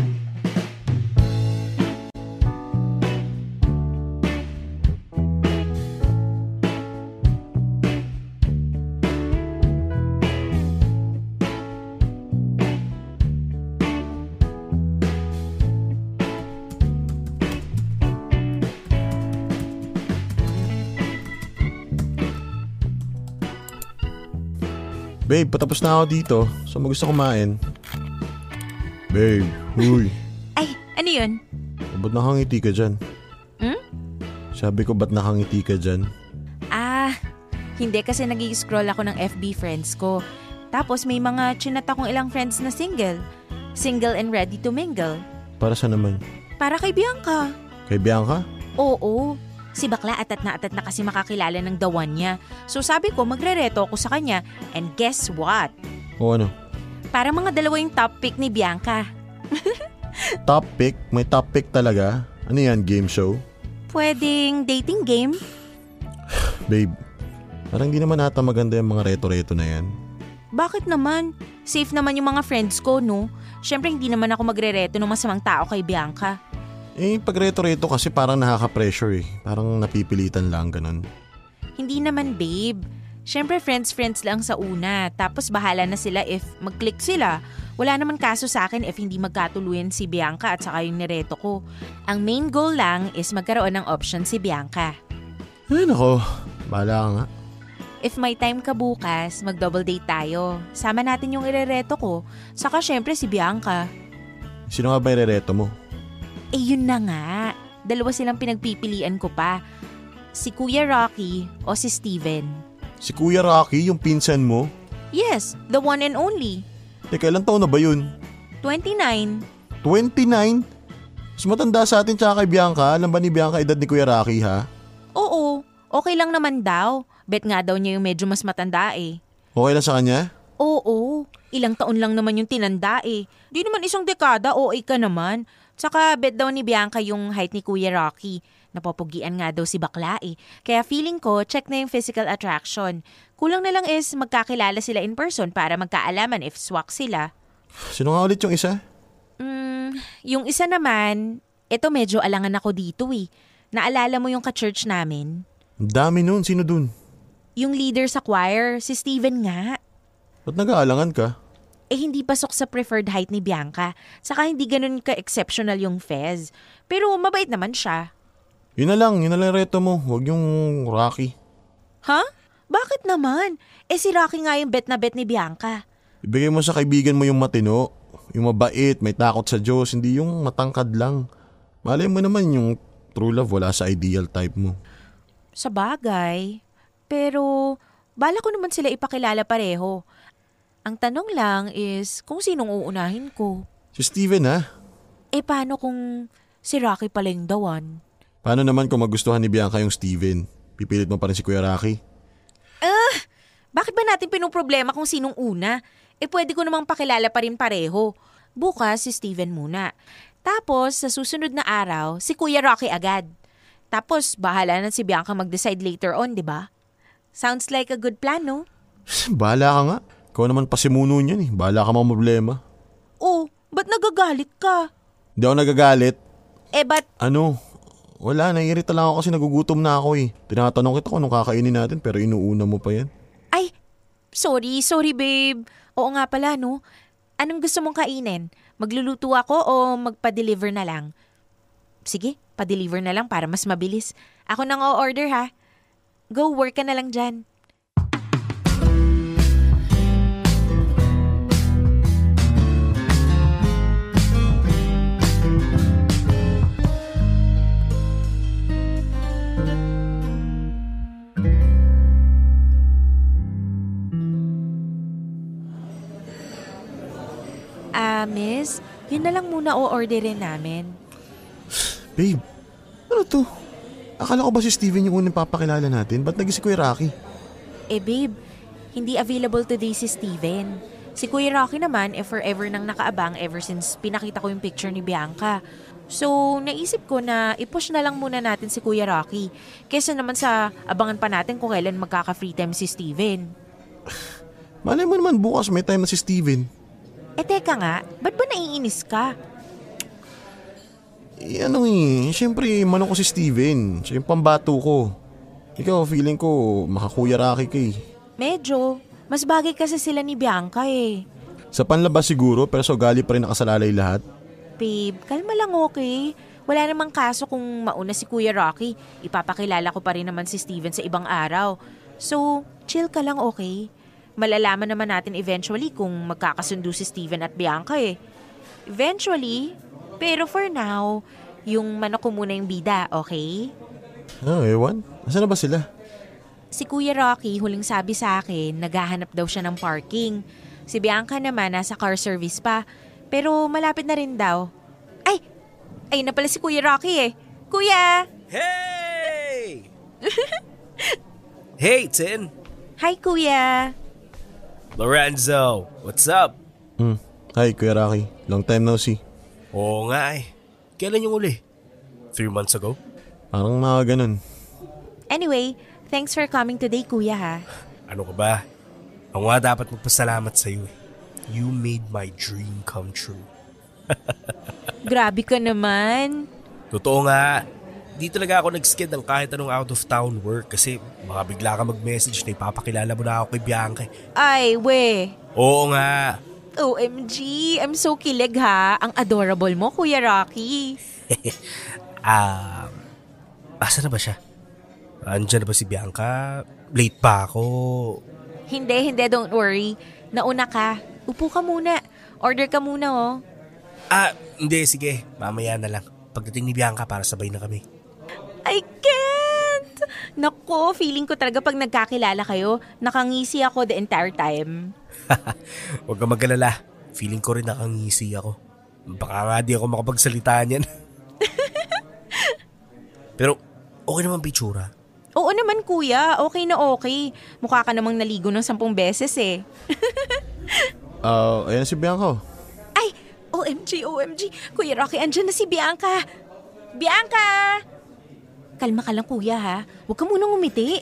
Babe, patapos na ako dito. So, mag gusto kumain. Babe, huy.
Ay, ano yun?
Ba't nakangiti ka dyan?
Hmm?
Sabi ko, ba't nakangiti ka dyan?
Ah, hindi kasi nag-i-scroll ako ng F B friends ko. Tapos may mga chinat akong ilang friends na single. Single and ready to mingle.
Para sa naman?
Para kay Bianca.
Kay Bianca?
Oo. Si bakla atat na atat na kasi makakilala ng the one niya. So sabi ko, magre-reto ako sa kanya. And guess what?
O ano?
Para mga dalawa yung top pick ni Bianca.
Top pick? May top pick talaga? Ano yan, game show?
Pwedeng dating game?
Babe, parang di naman ata maganda yung mga reto-reto na yan.
Bakit naman? Safe naman yung mga friends ko, no? Siyempre hindi naman ako magre-reto ng masamang tao kay Bianca.
Eh, pag reto-reto kasi parang nakaka-pressure eh. Parang napipilitan lang, ganun.
Hindi naman, babe. Siyempre friends-friends lang sa una, tapos bahala na sila if mag-click sila. Wala naman kaso sa akin if hindi magkatuluyan si Bianca at saka yung nireto ko. Ang main goal lang is magkaroon ng option si Bianca.
Ay nako, bahala ka nga.
If may time ka bukas, mag-double date tayo. Sama natin yung irereto ko, saka syempre si Bianca.
Sino nga ba irereto mo?
Eh yun na nga, dalawa silang pinagpipilian ko pa. Si Kuya Rocky o si Steven.
Si Kuya Rocky, yung pinsan mo?
Yes, the one and only.
Teka, ilang taon na ba yun?
twenty-nine.
twenty-nine? Mas matanda sa atin tsaka kay Bianca. Alam ba ni Bianca edad ni Kuya Rocky, ha?
Oo, okay lang naman daw. Bet nga daw niya yung medyo mas matanda eh.
Okay lang sa kanya?
Oo, ilang taon lang naman yung tinanda eh. Di naman isang dekada, O A ka naman. Tsaka bet daw ni Bianca yung height ni Kuya Rocky. Napopogian nga daw si bakla eh. Kaya feeling ko, check na yung physical attraction. Kulang na lang is magkakilala sila in person para magkaalaman if swak sila.
Sino nga ulit yung isa?
Mm, yung isa naman, eto medyo alangan ako dito eh. Naalala mo yung ka-church namin?
Ang dami nun. Sino dun?
Yung leader sa choir, si Steven nga.
Ba't nag-aalangan ka?
Eh hindi pasok sa preferred height ni Bianca. Saka hindi ganun ka-exceptional yung Fez. Pero mabait naman siya.
Yun na lang, yun na lang reto mo. Huwag yung Rocky.
Ha? Bakit naman? Eh si Rocky nga yung bet na bet ni Bianca.
Ibigay mo sa kaibigan mo yung matino. Yung mabait, may takot sa Diyos. Hindi yung matangkad lang. Malay mo naman yung true love wala sa ideal type mo.
Sa bagay. Pero bala ko naman sila ipakilala pareho. Ang tanong lang is kung sinong uunahin ko.
Si Steven ha?
Eh paano kung si Rocky pala yung the one?
Paano naman kung magustuhan ni Bianca yung Steven? Pipilit mo pa rin si Kuya Rocky?
Ah! Bakit ba natin pinoproblema kung sinong una? Eh pwede ko namang pakilala pa rin pareho. Bukas si Steven muna. Tapos sa susunod na araw, si Kuya Rocky agad. Tapos bahala na si Bianca mag-decide later on, di ba? Sounds like a good plan, no?
Bahala ka nga. Ikaw naman pasimuno niyan eh. Bahala ka mga problema.
Oh, ba't nagagalit ka?
Hindi ako nagagalit.
Eh ba't...
Ano? Wala, naiirita lang ako kasi nagugutom na ako eh. Tinatanong kita kung anong kakainin natin pero inuuna mo pa yan.
Ay, sorry, sorry babe. Oo nga pala no. Anong gusto mong kainin? Magluluto ako o magpa-deliver na lang? Sige, pa-deliver na lang para mas mabilis. Ako nang o-order ha. Go, work ka na lang dyan. Ah, miss, yun na lang muna o-orderin namin.
Babe, ano to? Akala ko ba si Steven yung unang papakilala natin? Ba't naging si Kuya Rocky?
Eh babe, hindi available today si Steven. Si Kuya Rocky naman, eh forever nang nakaabang ever since pinakita ko yung picture ni Bianca. So, naisip ko na i-push na lang muna natin si Kuya Rocky. Kesa naman sa abangan pa natin kung kailan magkaka-free time si Steven.
Malay mo naman bukas may time na si Steven.
Eh teka nga, ba't ba naiinis ka?
Eh ano eh, siyempre manok ko si Steven. Siya yung pambato ko. Ikaw, feeling ko makakuya Rocky ka eh.
Medyo. Mas bagay kasi sila ni Bianca eh.
Sa panlabas siguro, pero sa ugali pa rin nakasalalay lahat.
Babe, kalma lang okay. Wala namang kaso kung mauna si Kuya Rocky. Ipapakilala ko pa rin naman si Steven sa ibang araw. So, chill ka lang okay? Malalaman naman natin eventually kung magkakasundo si Steven at Bianca eh. Eventually, pero for now, yung manok ko muna yung bida, okay?
Ah, ewan. Nasaan na ba sila?
Si Kuya Rocky, huling sabi sa akin, naghahanap daw siya ng parking. Si Bianca naman, nasa car service pa. Pero malapit na rin daw. Ay! Ay na pala si Kuya Rocky eh. Kuya!
Hey! Hey, Tin!
Hi, Kuya!
Lorenzo, what's up?
Hmm. Hi, Kuya Rocky. Long time no see.
Oo nga eh. Kailan yung uli? Three months ago?
Parang mga ganun.
Anyway, thanks for coming today, Kuya ha.
Ano ka ba? Ako nga dapat magpasalamat sa'yo eh. You made my dream come true.
Grabe ka naman.
Totoo nga. Di talaga ako nag-skid ng kahit anong out-of-town work kasi baka bigla ka mag-message na ipapakilala mo na ako kay Bianca.
Ay, we.
Oo nga.
O M G, I'm so kilig ha. Ang adorable mo, Kuya Rocky.
Ah, asa na ba siya? Andiyan na ba si Bianca? Late pa ako.
Hindi, hindi, don't worry. Nauna ka. Upo ka muna. Order ka muna, oh.
Ah, hindi, sige. Mamaya na lang. Pagdating ni Bianca para sabay na kami.
I can't! Nako, feeling ko talaga pag nagkakilala kayo, nakangisi ako the entire time.
Huwag ka mag-alala. Feeling ko rin nakangisi ako. Baka nga di ako makapagsalita niyan. Pero, okay naman pitsura.
Oo naman kuya, okay na okay. Mukha ka namang naligo ng sampung beses eh.
Ah, uh, ayan si Bianca.
Ay, O M G, O M G. Kuya Rocky, andyan na si Bianca. Bianca! Kalma ka lang kuya ha. Huwag ka munang umiti.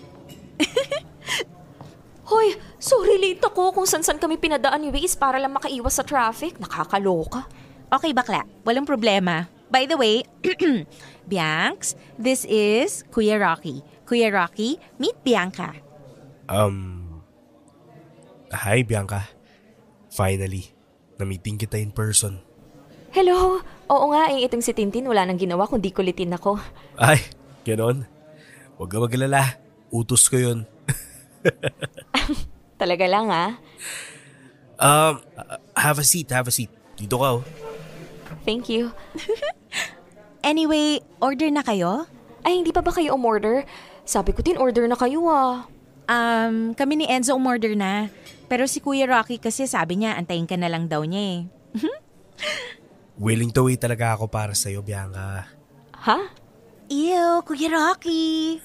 Hoy, sorry late ako kung san-san kami pinadaan ni Waze para lang makaiwas sa traffic. Nakakaloka.
Okay bakla, walang problema. By the way, Biancs, this is Kuya Rocky. Kuya Rocky, meet Bianca.
Um, hi Bianca. Finally, na-meeting kita in person.
Hello. Oo nga, eh, itong si Tintin wala nang ginawa kundi kulitin ako.
Ay, ganon. Huwag ka mag-alala. Utos ko yun.
Talaga lang ah.
Um, have a seat, have a seat. Dito ka oh.
Thank you.
Anyway, order na kayo?
Ay, hindi pa ba kayo umorder? Sabi ko din order na kayo ah.
Um, kami ni Enzo umorder na. Pero si Kuya Rocky kasi sabi niya antayin ka na lang daw niya eh.
Willing to wait talaga ako para sa'yo, Bianca.
Ha?
Ew, Kuya Rocky.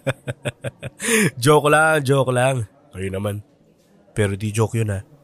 Joke lang, joke lang. Kayo naman. Pero di joke yun ha.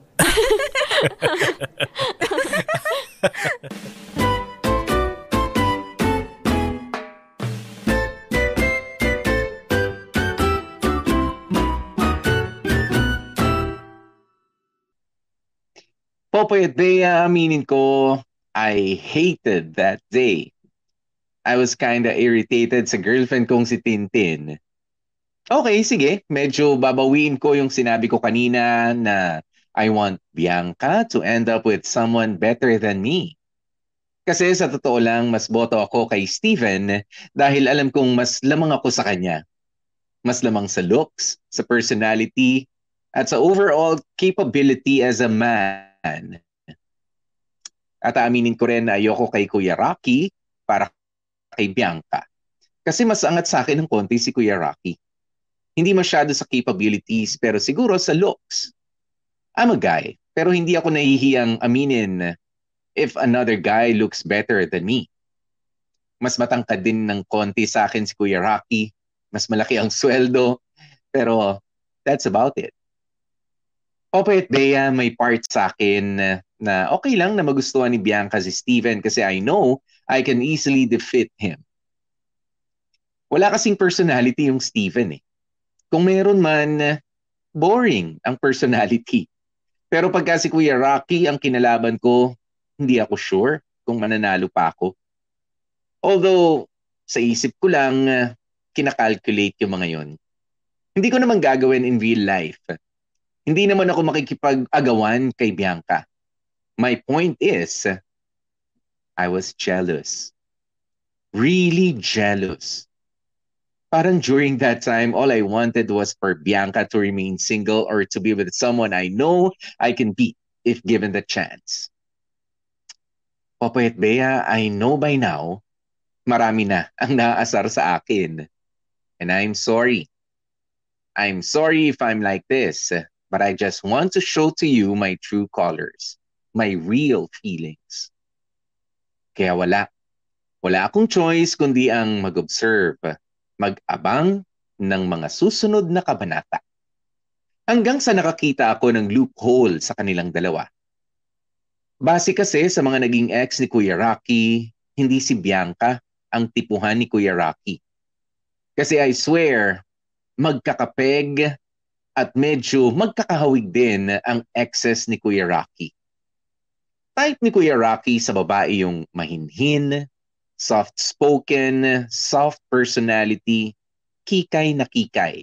Popoy at Bea, aminin ko, I hated that day. I was kinda irritated sa girlfriend kong si Tintin. Okay, sige. Medyo babawiin ko yung sinabi ko kanina na I want Bianca to end up with someone better than me. Kasi sa totoo lang, mas boto ako kay Steven dahil alam kong mas lamang ako sa kanya. Mas lamang sa looks, sa personality, at sa overall capability as a man. At aaminin ko rin na ayoko kay Kuya Rocky para kay Bianca. Kasi mas angat sa akin ng konti si Kuya Rocky. Hindi masyado sa capabilities pero siguro sa looks. I'm a guy pero hindi ako nahihiyang aminin if another guy looks better than me. Mas matangkad din ng konti sa akin si Kuya Rocky. Mas malaki ang sweldo pero that's about it. Popoy at Bea, may part sa akin na okay lang na magustuhan ni Bianca si Steven kasi I know I can easily defeat him. Wala kasing personality yung Steven eh. Kung meron man, boring ang personality. Pero pagka si Kuya Rocky ang kinalaban ko, hindi ako sure kung mananalo pa ako. Although, sa isip ko lang, kinakalculate yung mga yon. Hindi ko naman gagawin in real life. Hindi naman ako makikipag-agawan kay Bianca. My point is, I was jealous. Really jealous. Parang during that time, all I wanted was for Bianca to remain single or to be with someone I know I can beat if given the chance. Popoy at Bea, I know by now, marami na ang naaasar sa akin. And I'm sorry. I'm sorry if I'm like this. But I just want to show to you my true colors, my real feelings. Kaya wala. Wala akong choice kundi ang mag-observe, mag-abang ng mga susunod na kabanata. Hanggang sa nakakita ako ng loophole sa kanilang dalawa. Base kasi sa mga naging ex ni Kuya Rocky, hindi si Bianca ang tipuhan ni Kuya Rocky. Kasi I swear, magkakapeg at medyo magkakahawig din ang exes ni Kuya Rocky. Type ni Kuya Rocky sa babae yung mahinhin, Soft-spoken, soft personality, kikay na kikay.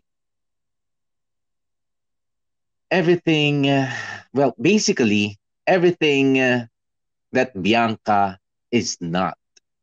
Everything, uh, well, basically, everything uh, that Bianca is not.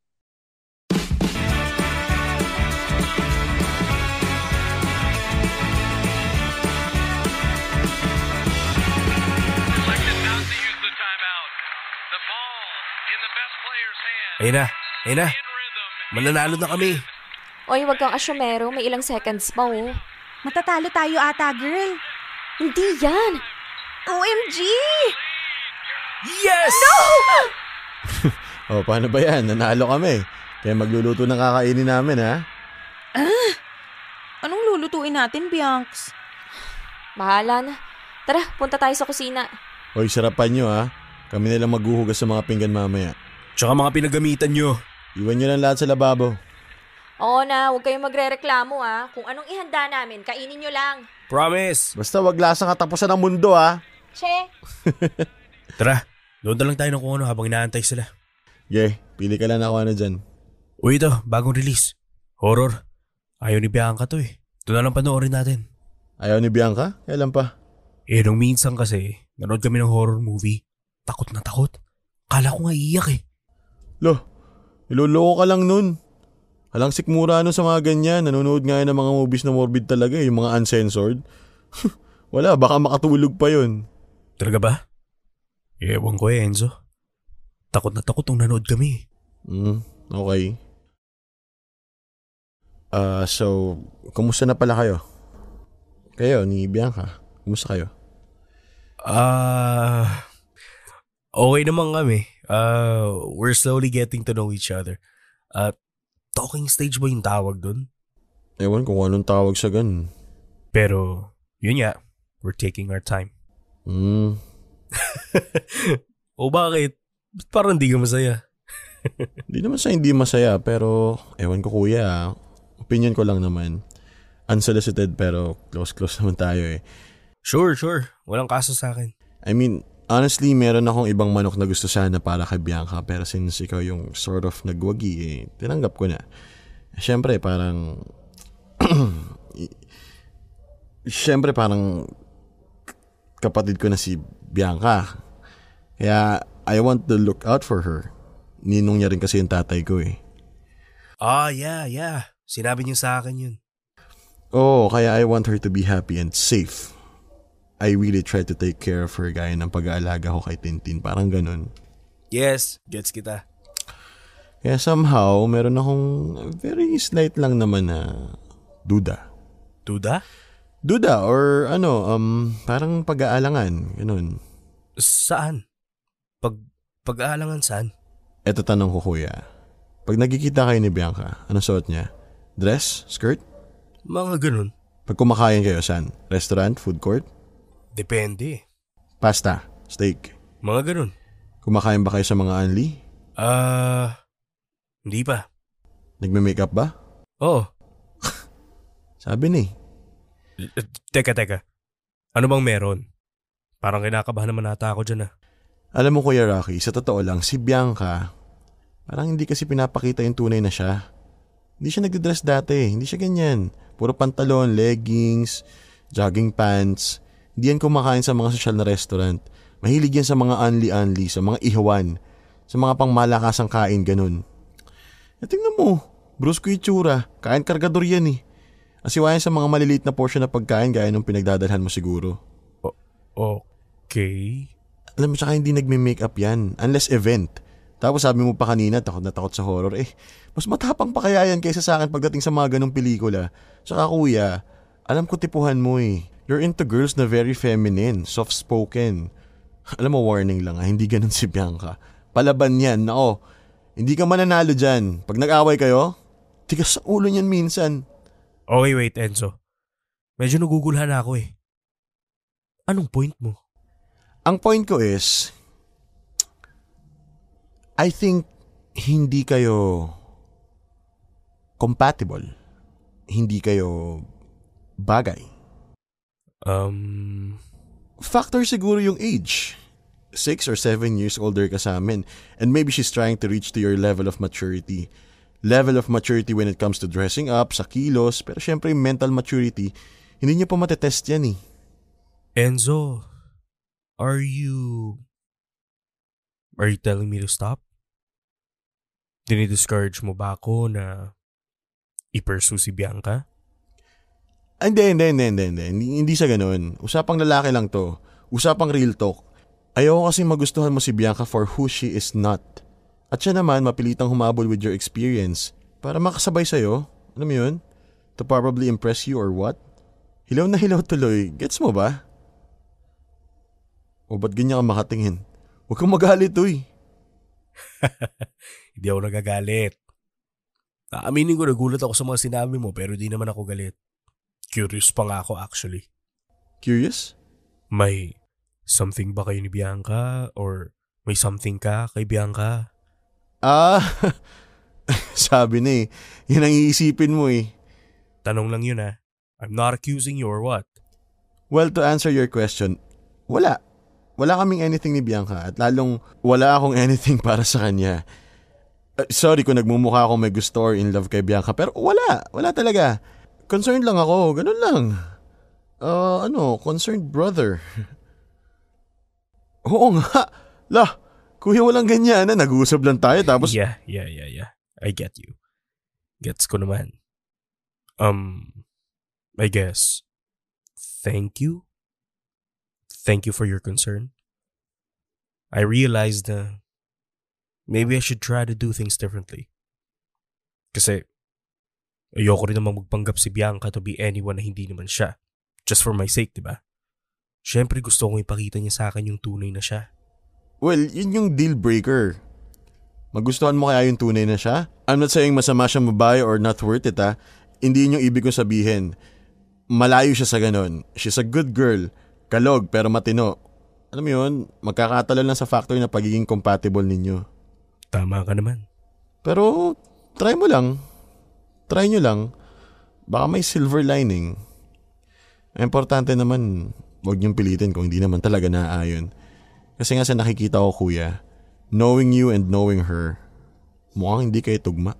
Ayun na, ayun na. Mananalo na kami.
Oy, wag kang asyomero. May ilang seconds pa, oh.
Matatalo tayo ata, girl.
Hindi yan.
O M G!
Yes!
O, paano ba yan? Nanalo kami. Kaya magluluto ng kakainin namin, ha?
Ah, anong lulutuin natin, Bianx?
Bahala na. Tara, punta tayo sa kusina.
Hoy, sarapan nyo, ha? Kami na lang maghuhugas sa mga pinggan mamaya.
Tsaka mga pinagamitan nyo.
Iwan nyo lang lahat sa lababo.
Oo na, huwag kayong magre-reklamo, ha. Kung anong ihanda namin, kainin nyo lang.
Promise.
Basta wag lasang katapusan ng mundo, ha?
Che.
Tara, doon na lang tayo ng kung ano habang inaantay sila.
Yeah, pili ka lang na kung ano dyan.
Uy, ito, bagong release. Horror. Ayaw ni Bianca to eh. Ito na lang panoorin natin.
Ayaw ni Bianca? Kailan pa?
Eh, nung minsan kasi, nanood kami ng horror movie. Takot na takot. Kala ko nga iiyak eh.
Loh, niloloko ka lang nun. Halang sikmura nun sa mga ganyan. Nanonood nga yun ng mga movies na morbid talaga eh, yung mga uncensored. Wala, baka makatulog pa yun.
Talaga ba? Ewan ko eh, Enzo. Takot na takot nung nanood kami.
Hmm, okay. Ah, uh, so, kumusta na pala kayo? Kayo, ni Bianca, kumusta kayo?
Ah, uh, okay naman kami. Uh, we're slowly getting to know each other. At uh, talking stage ba yung tawag dun?
Ewan kung anong tawag sa ganun.
Pero, yun nga, we're taking our time.
Hmm.
O bakit? Parang di ka masaya.
Di naman sa hindi masaya, pero ewan ko kuya, opinion ko lang naman. Unsolicited pero close-close naman tayo eh.
Sure, sure. Walang kaso sa akin.
I mean, honestly, meron akong ibang manok na gusto sana para kay Bianca, pero since ikaw yung sort of nagwagi eh, tinanggap ko na. Siyempre, parang... Siyempre, parang kapatid ko na si Bianca. Kaya, I want to look out for her. Ninong niya rin kasi yung tatay ko eh.
Ah, yeah, yeah. Sinabi niyo sa akin yun.
Oo, oh, kaya I want her to be happy and safe. I really try to take care of her gaya ng pag-aalaga ko kay Tintin. Parang ganun.
Yes, gets kita.
Kaya somehow, meron akong very slight lang naman na duda.
Duda?
Duda or ano, um, parang pag-aalangan. Ganun.
Saan? Pag, pag-aalangan saan?
Eto tanong ko kuya. Pag nagkikita kayo ni Bianca, anong suot niya? Dress? Skirt?
Mga ganun.
Pag kumakain kayo, saan? Restaurant? Food court?
Depende.
Pasta? Steak?
Mga ganun.
Kumakain ba kayo sa mga anli?
Ah, uh, hindi pa.
Nagme-makeup ba?
Oo.
Sabi ni.
Teka, teka. Ano bang meron? Parang kinakabahan naman ata ako dyan ah.
Alam mo Kuya Rocky, sa totoo lang, si Bianca, parang hindi kasi pinapakita yung tunay na siya. Hindi siya nagdidress dati, hindi siya ganyan. Puro pantalon, leggings, jogging pants. Hindi yan kumakain sa mga social na restaurant. Mahilig yan sa mga unli-unli, sa mga ihawan, sa mga pangmalakasang kain, ganun. E tingnan mo, brusko itsura, kain kargador yan eh. Asiwayan sa mga maliliit na portion na pagkain gaya nung pinagdadalhan mo siguro.
O- okay.
Alam mo, tsaka hindi nagme-makeup yan, unless event. Tapos sabi mo pa kanina, takot na takot sa horror. Eh, mas matapang pa kaya yan kaysa sa akin pagdating sa mga ganong pelikula. Tsaka kuya, alam ko tipuhan mo eh. You're into girls na very feminine, soft-spoken. Alam mo, warning lang ha, hindi ganun si Bianca. Palaban yan, nako. Hindi ka mananalo dyan. Pag nag-away kayo, tigas sa ulo niyan minsan.
Okay, wait, Enzo. Medyo nagugulhan ako eh. Anong point mo?
Ang point ko is, I think hindi kayo compatible. Hindi kayo bagay.
Um...
Factor siguro yung age. six or seven years older ka sa amin. And maybe she's trying to reach to your level of maturity. Level of maturity when it comes to dressing up, sa kilos. Pero syempre mental maturity, hindi niyo pa matetest yan eh.
Enzo, are you... Are you telling me to stop? Dinidiscourage mo ba ako na i-pursue si Bianca?
Hindi, hindi, hindi, hindi, hindi, hindi, hindi sa ganun. Usapang lalaki lang to. Usapang real talk. Ayoko kasi magustuhan mo si Bianca for who she is not. At siya naman mapilitang humabol with your experience para makasabay sa'yo. Alam mo yun? To probably impress you or what? Hilaw na hilaw tuloy. Gets mo ba? O ba't ganyan ka makatingin? Huwag kang magalit, uy.
Hindi ako nagagalit. Naaminin ko, nagulat ako sa mga sinabi mo pero di naman ako galit. Curious pa nga ako actually.
Curious?
May something ba kayo ni Bianca? Or may something ka kay Bianca?
Ah, sabi na eh. Yun ang iisipin mo eh.
Tanong lang yun ah. I'm not accusing you or what?
Well, to answer your question, wala. Wala kaming anything ni Bianca at lalong wala akong anything para sa kanya. Uh, sorry kung nagmumukha akong may gusto or in love kay Bianca pero wala. Wala talaga. Concerned lang ako. Ganun lang. Uh, ano, concerned brother. Oo nga. Lah, kuya walang ganyan na nag-uusap lang tayo tapos...
Yeah, yeah, yeah, yeah. I get you. Gets ko naman. Um, I guess, thank you. Thank you for your concern. I realized na maybe I should try to do things differently. Kasi ayoko rin namang magpanggap si Bianca to be anyone na hindi naman siya. Just for my sake, diba? Siyempre gusto kong ipakita niya sa akin yung tunay na siya.
Well, yun yung deal breaker. Magustuhan mo kaya yung tunay na siya? I'm not saying masama siyang babae or not worth it ha. Hindi yun yung ibig kong sabihin. Malayo siya sa ganon. She's a good girl. Kalog pero matino. Alam mo yun, magkakatalo lang sa factor na pagiging compatible ninyo.
Tama ka naman.
Pero try mo lang. Try nyo lang. Baka may silver lining. Importante naman, huwag niyong pilitin kung hindi naman talaga naaayon. Kasi nga sa nakikita ko kuya, knowing you and knowing her, mukhang hindi kayo tugma.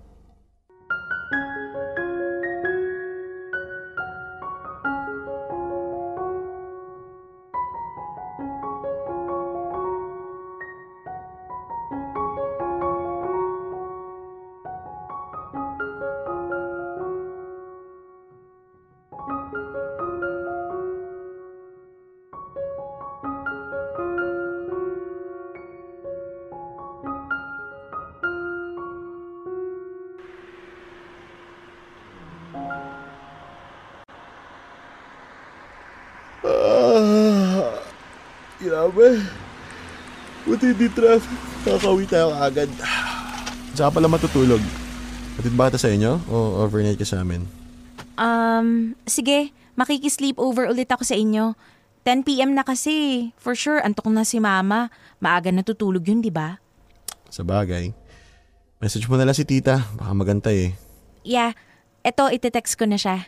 Ah, grabe. Buti hindi traffic. Kakauwi tayo agad. Saan pala matutulog? Hatid ba ito sa inyo o overnight ka sa amin?
Um, sige. Makikisleep over ulit ako sa inyo. ten p.m. na kasi. For sure, antok na si mama. Maaga natutulog yun, di ba?
Sa bagay. Message mo na lang si tita. Baka magantay eh.
Yeah. Eto, ite-text ko na siya.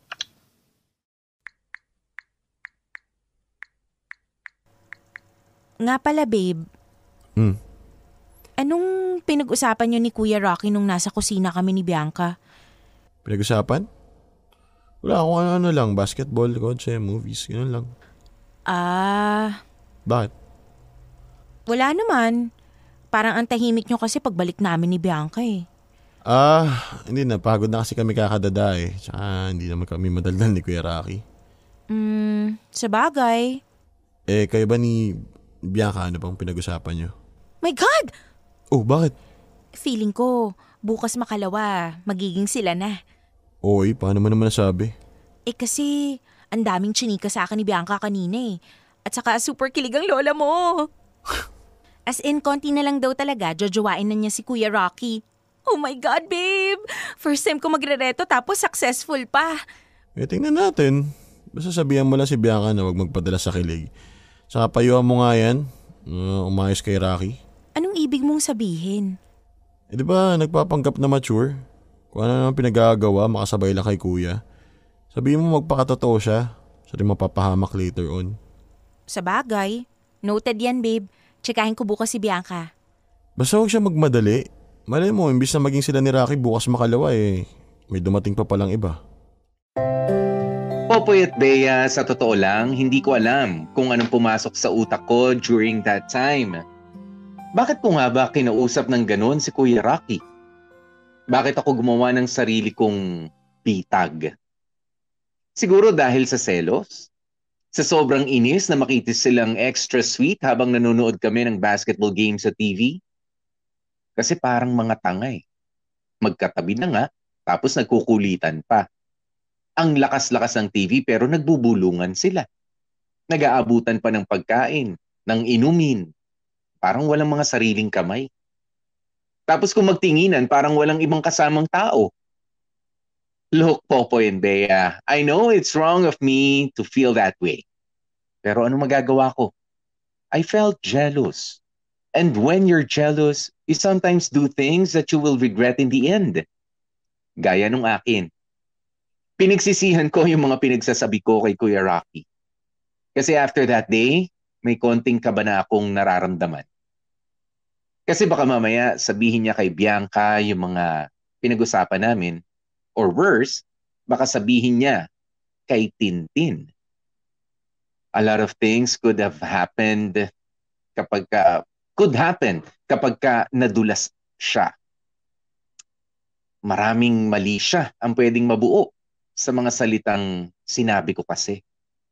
Nga pala, babe.
Hmm.
Anong pinag-usapan niyo ni Kuya Rocky nung nasa kusina kami ni Bianca?
Pinag-usapan? Wala akong ano-ano lang. Basketball, kotse, movies. Ganun lang.
Ah...
Bakit?
Wala naman. Parang ang tahimik niyo kasi pagbalik namin ni Bianca eh.
Ah, hindi na. Pagod na kasi kami kakadada eh. Tsaka hindi naman kami madaldal ni Kuya Rocky.
Hmm, sa bagay.
Eh, kayo ba ni Bianca, ano bang pinag-usapan nyo?
My God!
Oh, bakit?
Feeling ko, bukas makalawa, magiging sila na.
Oy, paano mo naman nasabi?
Eh kasi, ang daming chinika sa akin ni Bianca kanina eh. At saka super kilig ang lola mo. As in, konti na lang daw talaga, jojowain na niya si Kuya Rocky. Oh my God, babe! First time ko magre-reto tapos successful pa.
Eh, tingnan natin. Basta sabihan mo lang si Bianca na huwag magpadala sa kilig. Saka payuhan mo nga yan. Uh, umayos kay Rocky.
Anong ibig mong sabihin?
Eh di ba nagpapanggap na mature? Kung ano naman pinagagawa, makasabay lang kay kuya. Sabihin mo magpakatotoo siya. Siya rin mapapahamak later on.
Sa bagay. Noted yan, babe. Tsikahin ko bukas si Bianca.
Basta huwag siya magmadali. Malay mo, imbis na maging sila ni Rocky bukas makalawa eh, may dumating pa palang iba.
Popoy at Bea, sa totoo lang, hindi ko alam kung anong pumasok sa utak ko during that time. Bakit ko nga ba kinausap ng ganon si Kuya Rocky? Bakit ako gumawa ng sarili kong bitag? Siguro dahil sa selos? Sa sobrang inis na makita silang extra sweet habang nanonood kami ng basketball game sa T V? Kasi parang mga tanga eh. Magkatabi na nga, tapos nagkukulitan pa. Ang lakas-lakas ng T V pero nagbubulungan sila. Nag-aabutan pa ng pagkain, ng inumin. Parang walang mga sariling kamay. Tapos kung magtinginan, parang walang ibang kasamang tao. Look, Popoy and Bea, I know it's wrong of me to feel that way. Pero ano magagawa ko? I felt jealous. And when you're jealous, you sometimes do things that you will regret in the end. Gaya nung akin. Pinagsisihan ko yung mga pinagsasabi ko kay Kuya Rocky. Kasi after that day, may konting kaba na akong nararamdaman. Kasi baka mamaya sabihin niya kay Bianca yung mga pinag-usapan namin. Or worse, baka sabihin niya kay Tintin. A lot of things could have happened kapag ka, could happen kapag ka nadulas siya. Maraming mali siya ang pwedeng mabuo sa mga salitang sinabi ko kasi.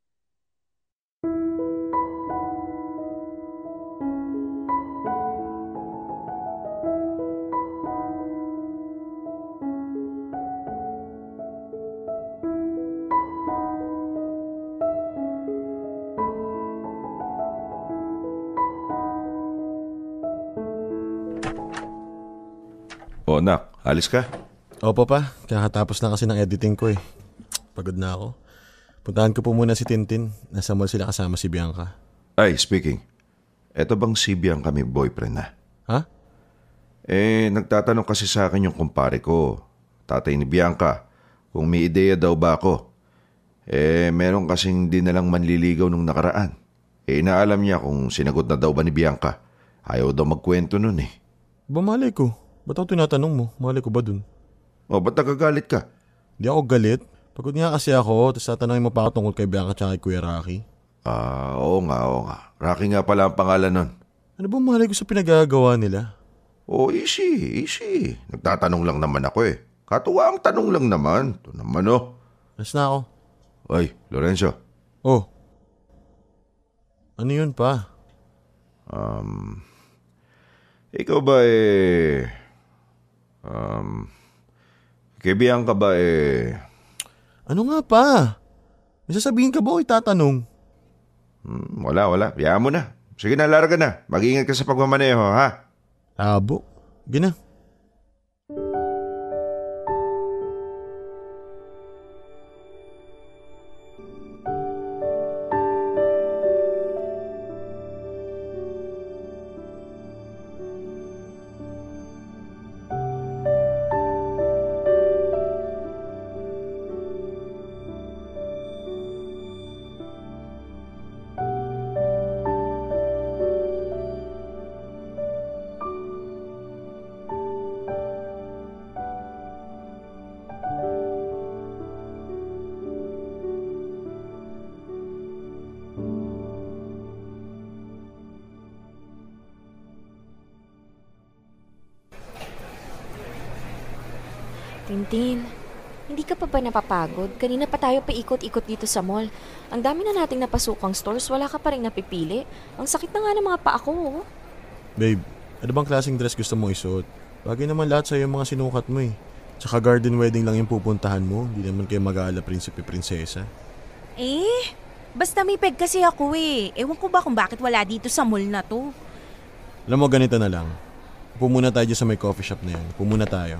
O nak, alis ka?
Opo pa, kakatapos na kasi ng editing ko eh. Pagod na ako. Puntahan ko po muna si Tintin. Nasa mall sila kasama si Bianca.
Ay, speaking. Eto bang si Bianca may boyfriend na?
Ha?
Eh, nagtatanong kasi sa akin yung kumpare ko, tatay ni Bianca, kung may ideya daw ba ako. Eh, meron kasing di nalang manliligaw nung nakaraan. Eh, inaalam niya kung sinagot na daw ba ni Bianca. Ayaw daw magkwento nun eh.
Bumalay ko. Ba't ako tinatanong mo? Malay ko ba dun?
O, ba't nagagalit ka?
Di ako galit. Pagod nga kasi ako, tapos tatanungin mo pa ako tungkol kay Bianca at kay Kuya Rocky.
Ah, oo nga, oo nga. Rocky nga pala ang pangalan nun.
Ano ba malay ko sa pinagagawa nila?
Oh, easy, easy. Nagtatanong lang naman ako eh. Katuwa ang tanong lang naman. Ito naman oh.
Alas na ako.
Ay, Lorenzo.
Oh. Ano yun pa?
Um, ikaw ba eh... Um, kay Bianca ba eh...
Ano nga pa? May sasabihin ka ba o itatanong?
Hmm, wala, wala. Biyaan mo na. Sige na, larga na. Mag-ingat ka sa pagmamaneho, ha?
Abo. Gina.
Tintin, hindi ka pa ba napapagod? Kanina pa tayo paikot-ikot dito sa mall. Ang dami na nating napasukang stores, wala ka pa rin napipili. Ang sakit na nga ng mga paa ko. Oh.
Babe, ano bang klaseng dress gusto mong isuot? Bagay naman lahat sa'yo yung mga sinukat mo eh. Tsaka garden wedding lang yung pupuntahan mo. Hindi naman kayo mag-aala prinsipe-prinsesa.
Eh, basta may peg kasi ako eh. Ewan ko ba kung bakit wala dito sa mall na to.
Alam mo, ganito na lang. Upo muna tayo sa may coffee shop na yan. Upo muna tayo.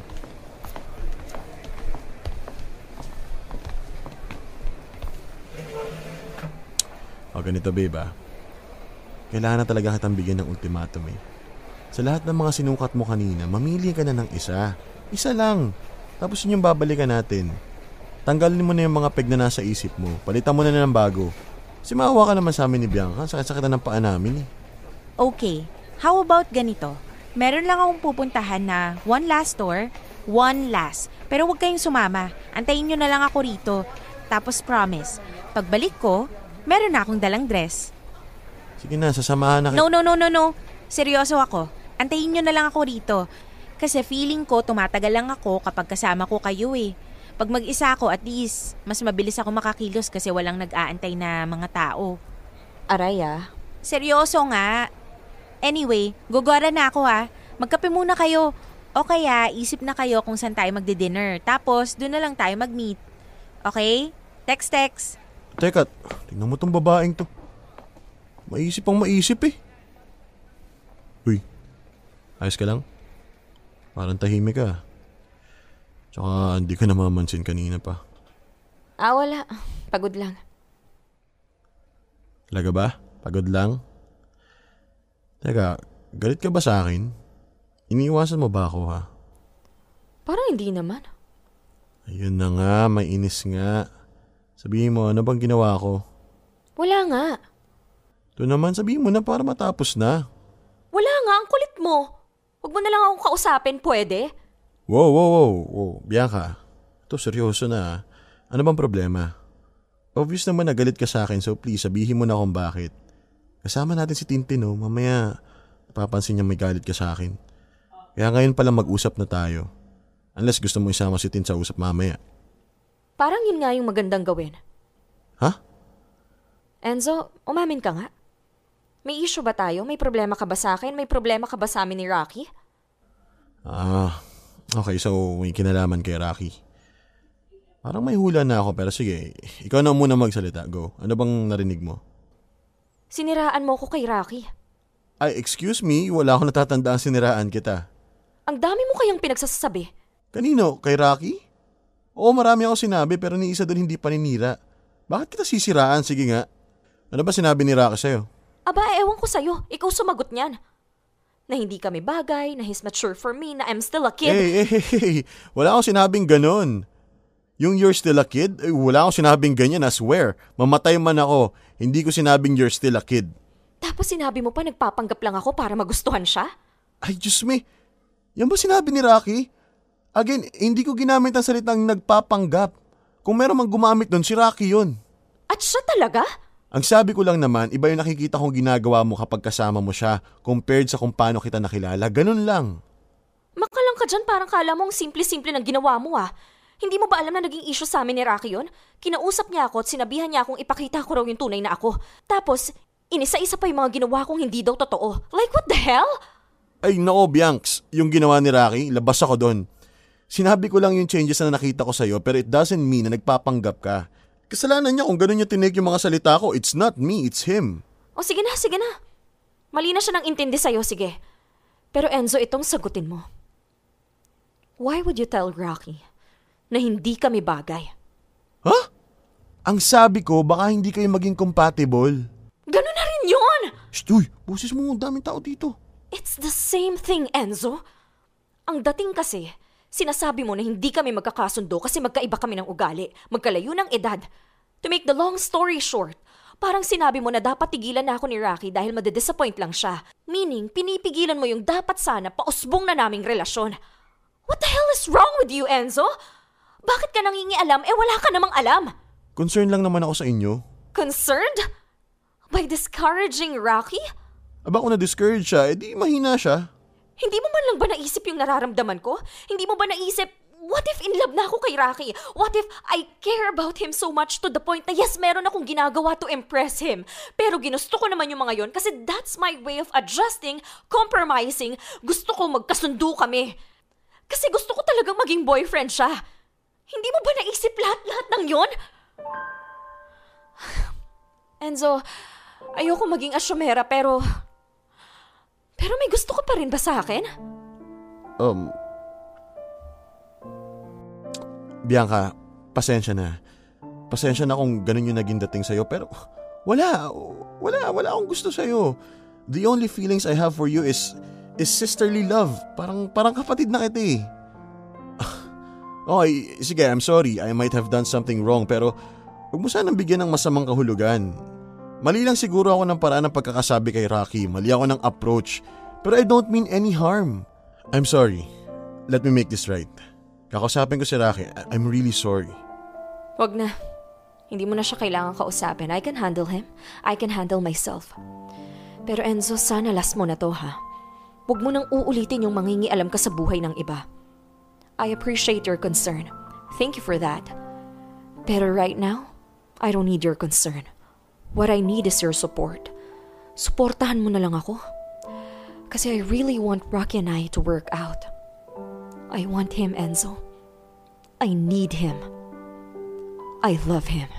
O ganito babe ah. Kailangan na talaga kitang bigyan ng ultimatum eh. Sa lahat ng mga sinukat mo kanina, mamili ka na ng isa. Isa lang. Tapos yun yung babalikan natin. Tanggalin mo na yung mga peg na nasa isip mo. Palitan mo na na ng bago. Kasi maawa ka naman sa amin ni Bianca. Sakit-sakit na ng paa namin eh.
Okay, how about ganito? Meron lang akong pupuntahan na one last store, one last. Pero huwag kayong sumama. Antayin nyo na lang ako rito. Tapos promise, pagbalik ko, meron na akong dalang dress.
Sige na, sasamahan na kita.
No, no, no, no, no. Seryoso ako. Antayin nyo na lang ako rito. Kasi feeling ko tumatagal lang ako kapag kasama ko kayo eh. Pag mag-isa ako, at least, mas mabilis ako makakilos kasi walang nag-aantay na mga tao.
Aray ah.
Seryoso nga. Anyway, gugora na ako ha. Magkape muna kayo. O kaya, isip na kayo kung saan tayo magdi-dinner. Tapos, doon na lang tayo mag-meet. Okay? Text, text.
Teka, tingnan mo tong babaeng to. Maisip ang maisip eh. Uy, ayos ka lang? Parang tahimik ka. Tsaka hindi ka namamansin kanina pa.
Ah, wala. Pagod lang.
Talaga ba? Pagod lang? Teka, galit ka ba sa akin? Iniiwasan mo ba ako ha?
Parang hindi naman.
Ayun na nga, may inis nga. Sabihin mo, ano bang ginawa ko?
Wala nga.
Ito naman, sabihin mo na para matapos na.
Wala nga, ang kulit mo. Huwag mo na lang akong kausapin, pwede?
Wow, wow, wow, wow. Bianca, ito seryoso na. Ano bang problema? Obvious naman na galit ka sa akin, so please sabihin mo na kung bakit. Kasama natin si Tintin, no? Mamaya napapansin niya may galit ka sa akin. Kaya ngayon palang mag-usap na tayo. Unless gusto mo isama si Tin sa usap mamaya.
Parang yun nga yung magandang gawin.
Ha?
Enzo, umamin ka nga. May issue ba tayo? May problema ka ba sa akin? May problema ka ba sa amin ni Rocky?
Ah, okay, so may kinalaman kay Rocky. Parang may hula na ako, pero sige, ikaw na muna magsalita. Go. Ano bang narinig mo?
Siniraan mo ko kay Rocky.
Ay, excuse me, wala akong natatandaan siniraan kita.
Ang dami mo kayang pinagsasabi.
Kanino? Kay Rocky? Oo, marami ako sinabi, pero ni isa doon hindi paninira. Bakit kita sisiraan? Sige nga. Ano ba sinabi ni Rocky sa'yo?
Aba, ewan ko sa'yo. Ikaw sumagot niyan. Na hindi kami bagay, na he's mature for me, na I'm still a kid.
Hey, hey, hey, wala akong sinabing ganun. Yung you're still a kid, eh, wala akong sinabing ganyan, I swear. Mamatay man ako, hindi ko sinabing you're still a kid.
Tapos sinabi mo pa nagpapanggap lang ako para magustuhan siya?
Ay, Diyos me. Yan ba sinabi ni Rocky? Again, hindi ko ginamit ang salitang nagpapanggap. Kung meron mang gumamit doon, si Rocky yun.
At siya talaga?
Ang sabi ko lang naman, iba yung nakikita kong ginagawa mo kapag kasama mo siya compared sa kung paano kita nakilala. Ganun lang.
Makalang ka dyan, parang kala mo ang simple-simple ng ginawa mo ah. Hindi mo ba alam na naging issue sa amin ni Rocky yun? Kinausap niya ako at sinabihan niya akong ipakita ko raw yung tunay na ako. Tapos, inisa-isa pa yung mga ginawa kong hindi daw totoo. Like what the hell?
Ay nako, Bianx, yung ginawa ni Rocky, labas ako doon. Sinabi ko lang yung changes na nakita ko sa'yo, pero it doesn't mean na nagpapanggap ka. Kasalanan niya kung ganun yung tinake yung mga salita ko. It's not me, it's him.
O sige na, sige na. Mali na siya nang intindi sa'yo, sige. Pero Enzo, itong sagutin mo. Why would you tell Rocky na hindi kami bagay?
Ha? Ang sabi ko, baka hindi kayo maging compatible.
Ganun na rin yun!
Shh, uy, boses mo, daming tao dito.
It's the same thing, Enzo. Ang dating kasi, sinasabi mo na hindi kami magkakasundo kasi magkaiba kami ng ugali, magkalayo ng edad. To make the long story short, parang sinabi mo na dapat tigilan na ako ni Rocky dahil madidisappoint lang siya. Meaning, pinipigilan mo yung dapat sana pausbong na naming relasyon. What the hell is wrong with you, Enzo? Bakit ka nangingialam eh wala ka namang alam?
Concern lang naman ako sa inyo.
Concerned? By discouraging Rocky?
Aba kung na-discourage siya, edi mahina siya.
Hindi mo man lang ba naisip yung nararamdaman ko? Hindi mo ba naisip, what if in love na ako kay Rocky? What if I care about him so much to the point na yes, meron akong ginagawa to impress him. Pero ginusto ko naman yung mga yon kasi that's my way of adjusting, compromising. Gusto ko magkasundo kami. Kasi gusto ko talagang maging boyfriend siya. Hindi mo ba naisip lahat-lahat ng yon? Enzo, ayoko maging asyomera pero... Pero may gusto ko pa rin ba sa akin?
Um... Bianca, pasensya na. Pasensya na kung ganun yung naging dating sa'yo, pero wala, wala, wala akong gusto sa'yo. The only feelings I have for you is is sisterly love. Parang, parang kapatid na kita eh. Okay, sige, I'm sorry. I might have done something wrong, pero huwag mo sanang bigyan ng masamang kahulugan. Mali lang siguro ako ng paraan ng pagkakasabi kay Rocky. Mali ako ng approach. Pero I don't mean any harm. I'm sorry. Let me make this right. Kakausapin ko si Rocky. I- I'm really sorry.
Wag na. Hindi mo na siya kailangan kausapin. I can handle him. I can handle myself. Pero Enzo, sana last mo na to ha. Huwag mo nang uulitin yung mangingialam ka sa buhay ng iba. I appreciate your concern. Thank you for that. Pero right now, I don't need your concern. What I need is your support. Suportahan mo na lang ako. Kasi I really want Rocky and I to work out. I want him, Enzo. I need him. I love him.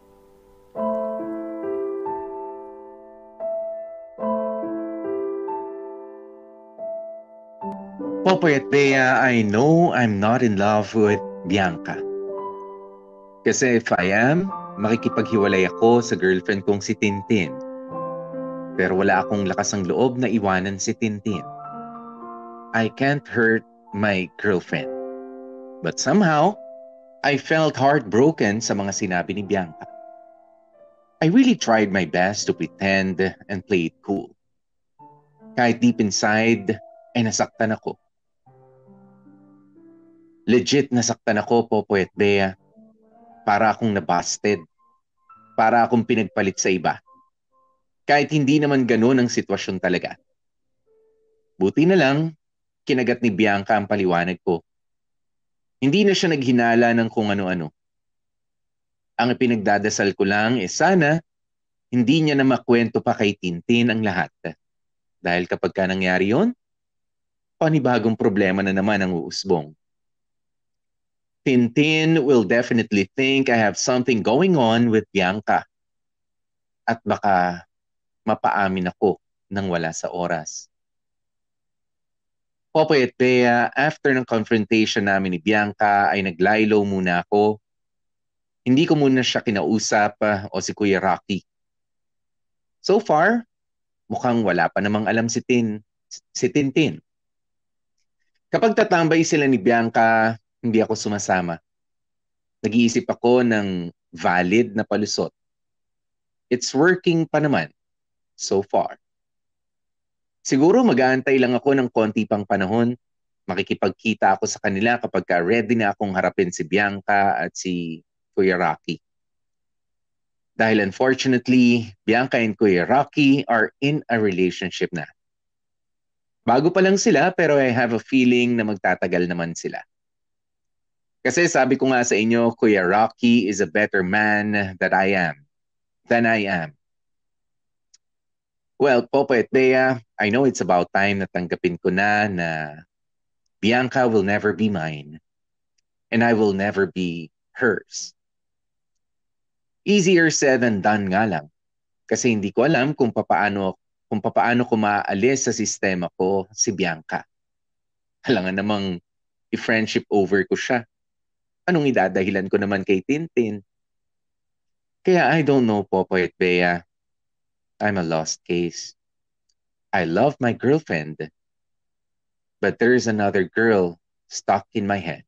Popoy at Bea, I know I'm not in love with Bianca. Kasi if I am, makikipaghiwalay ako sa girlfriend kong si Tintin. Pero wala akong lakas ng loob na iwanan si Tintin. I can't hurt my girlfriend. But somehow, I felt heartbroken sa mga sinabi ni Bianca. I really tried my best to pretend and play it cool. Kahit deep inside, ay nasaktan ako. Legit nasaktan ako, Popoy at Bea. Para akong nabasted. Para akong pinagpalit sa iba. Kahit hindi naman ganun ang sitwasyon talaga. Buti na lang, kinagat ni Bianca ang paliwanag ko. Hindi na siya naghinala ng kung ano-ano. Ang pinagdadasal ko lang eh sana hindi niya na makwento pa kay Tintin ang lahat. Dahil kapag ka nangyari yun, panibagong problema na naman ang uusbong. Tintin will definitely think I have something going on with Bianca. At baka mapaamin ako nang wala sa oras. Popoy at Bea, after ng confrontation namin ni Bianca ay naglaylo muna ako. Hindi ko muna siya kinausap o si Kuya Rocky. So far, mukhang wala pa namang alam si, Tin, si Tintin. Kapag tatambay sila ni Bianca, hindi ako sumasama. Nag-iisip ako ng valid na palusot. It's working pa naman, so far. Siguro mag-aantay lang ako ng konti pang panahon. Makikipagkita ako sa kanila kapag ka ready na akong harapin si Bianca at si Kuya Rocky. Dahil unfortunately, Bianca and Kuya Rocky are in a relationship na. Bago pa lang sila pero I have a feeling na magtatagal naman sila. Kasi sabi ko nga sa inyo, Kuya Rocky is a better man that I am, than I am. Well, Popoy at Bea, I know it's about time na tanggapin ko na na Bianca will never be mine and I will never be hers. Easier said than done nga lang. Kasi hindi ko alam kung papaano, kung papaano ko maaalis sa sistema ko si Bianca. Halangan namang i-friendship over ko siya. Anong idadahilan ko naman kay Tintin? Kaya I don't know, Popoy at Bea. I'm a lost case. I love my girlfriend. But there's another girl stuck in my head.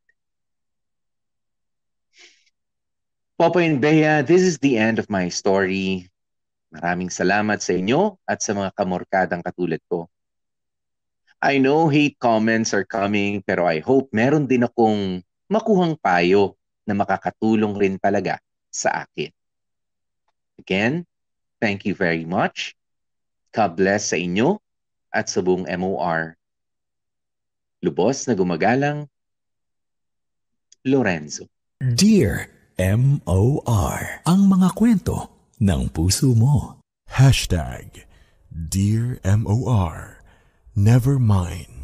Popoy and Bea, this is the end of my story. Maraming salamat sa inyo at sa mga kamorkadang katulad ko. I know hate comments are coming, pero I hope meron din akong makuhang payo na makakatulong rin talaga sa akin. Again, thank you very much. God bless sa inyo at sa buong M O R. Lubos na gumagalang, Lorenzo.
Dear M O R, ang mga kwento ng puso mo.
Hashtag Dear M O R, never mind.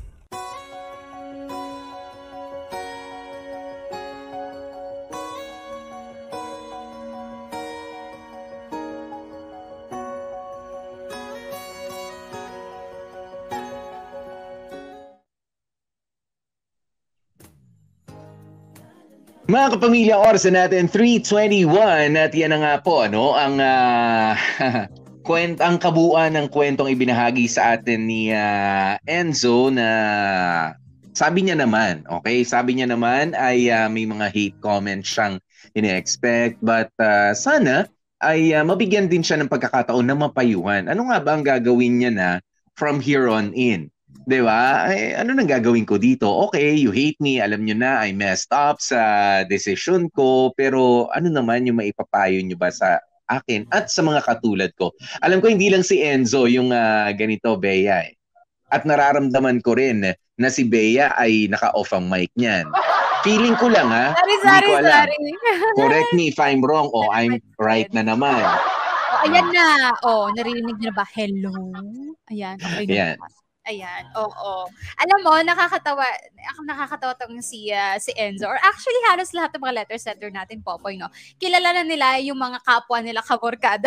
Mga kapamilya, oras na natin three twenty-one at yan na nga po ano ang uh, kwent ang kabuuan ng kwentong ibinahagi sa atin ni uh, Enzo na sabi niya naman, okay, sabi niya naman ay uh, may mga hate comments siyang ine-expect but uh, sana ay uh, mabigyan din siya ng pagkakataon na mapayuhan. Ano nga ba ang gagawin niya na from here on in? Di ba? Ay, ano nang gagawin ko dito? Okay, you hate me. Alam nyo na, I messed up sa decision ko. Pero ano naman yung maipapayo nyo ba sa akin at sa mga katulad ko? Alam ko hindi lang si Enzo yung uh, ganito, Bea. Eh. At nararamdaman ko rin na si Bea ay naka-off ang mic niyan. Feeling ko lang ha.
Sorry,
hindi
sorry,
ko alam.
sorry.
Correct me if I'm wrong o I'm right na naman.
Oh, ayan na. Oh, naririnig niyo na ba? Hello? Ayan. Okay na.
Ayan.
Ayan, oo. Alam mo, nakakatawa, nakakatawa tong si, uh, si Enzo. Or actually, halos lahat ng mga letter sender natin, Popoy, no? Kilala na nila yung mga kapwa nila kaborkada.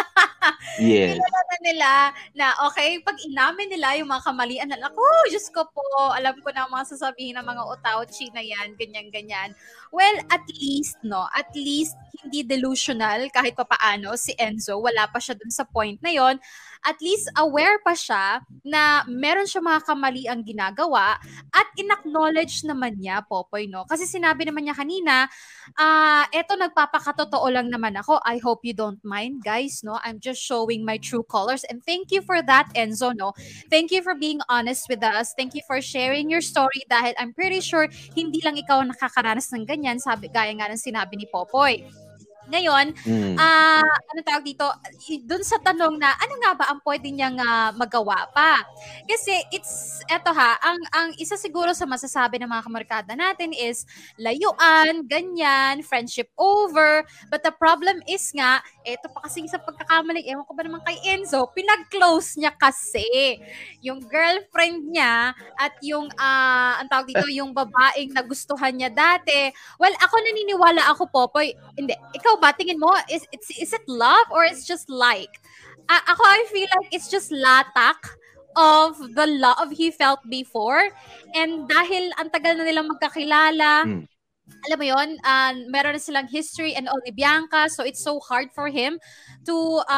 Yes.
Kilala na nila na, okay, pag inamin nila yung mga kamalian na, ako, Diyos ko po, alam ko na mga sasabihin ng mga utauchi na yan, ganyan-ganyan. Well, at least, no, at least, hindi delusional kahit pa paano si Enzo, wala pa siya dun sa point na yon. At least aware pa siya na meron siya mga kamaliang ginagawa at in-acknowledge naman niya, Popoy, no? Kasi sinabi naman niya kanina, ah, uh, eto nagpapakatotoo lang naman ako. I hope you don't mind, guys, no? I'm just showing my true colors and thank you for that, Enzo, no? Thank you for being honest with us. Thank you for sharing your story dahil I'm pretty sure hindi lang ikaw nakakaranas ng ganyan, sabi gaya nga ng sinabi ni Popoy. Ngayon,
mm.
uh, ano tawag dito, dun sa tanong na ano nga ba ang pwede niyang uh, magawa pa? Kasi it's, eto ha, ang, ang isa siguro sa masasabi ng mga kamarkada natin is layuan, ganyan, friendship over. But the problem is nga, eto pa kasi sa pagkakamali, ewan ko ba naman kay Enzo, pinag-close niya kasi yung girlfriend niya at yung, uh, ang tawag dito, yung babaeng nagustuhan niya dati. Well, ako naniniwala ako, Popoy, hindi, ikaw ba, tingin mo, is, is, is it love or it's just like? Uh, ako, I feel like it's just latak of the love he felt before. And dahil ang tagal na nilang magkakilala, mm. alam mo yun, uh, meron na silang history and all ni Bianca, so it's so hard for him to,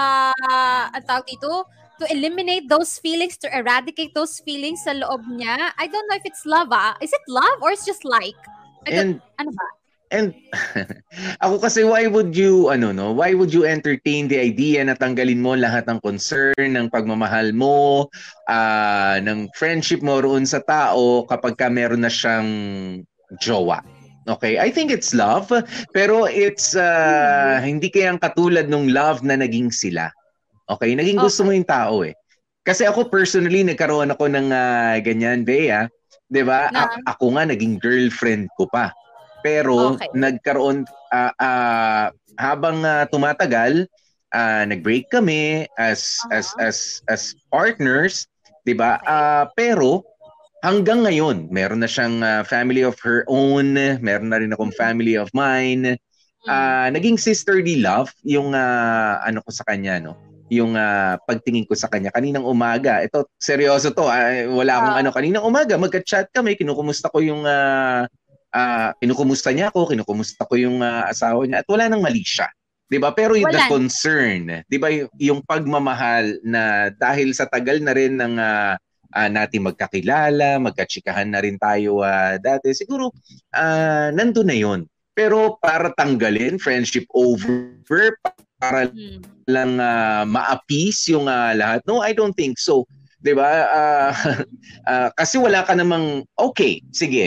uh, ang tawag dito, to eliminate those feelings, to eradicate those feelings sa loob niya. I don't know if it's love, ah. Is it love or it's just like? I don't,
and,
ano ba?
And ako kasi, why would you ano no why would you entertain the idea na tanggalin mo lahat ng concern, ng pagmamahal mo, uh, ng friendship mo roon sa tao kapag ka meron na siyang jowa? Okay, I think it's love, pero it's uh, hindi kayang katulad nung love na naging sila. Okay, naging gusto okay. mo yung tao eh. Kasi ako personally nagkaroon ako ng uh, ganyan, Bea, 'di ba? A- ako nga naging girlfriend ko pa. Pero okay. nagkaroon uh, uh, habang uh, tumatagal, uh, nag-break kami as uh-huh. as as as partners, 'di ba? Okay. Uh, pero hanggang ngayon, meron na siyang uh, family of her own, meron na rin akong family of mine. Uh, naging sisterly love yung uh, ano ko sa kanya, no? Yung uh, pagtingin ko sa kanya kaninang umaga. Ito seryoso to, uh, wala akong uh, ano kaninang umaga, magka-chat kami, kinukumusta ko yung uh, Uh, kinukumusta niya ako, kinukumusta ko yung uh, asawa niya at wala nang mali siya. 'Di ba? Pero yung the concern, 'di ba, yung, yung pagmamahal na dahil sa tagal na rin ng uh, uh, natin magkakilala, magkatsikahan na rin tayo uh, dati, siguro uh, nandun na 'yon. Pero para tanggalin friendship over, para hmm. lang uh, ma-appease yung uh, lahat, no, I don't think so. 'Di ba? Uh, uh, kasi wala ka namang okay, sige.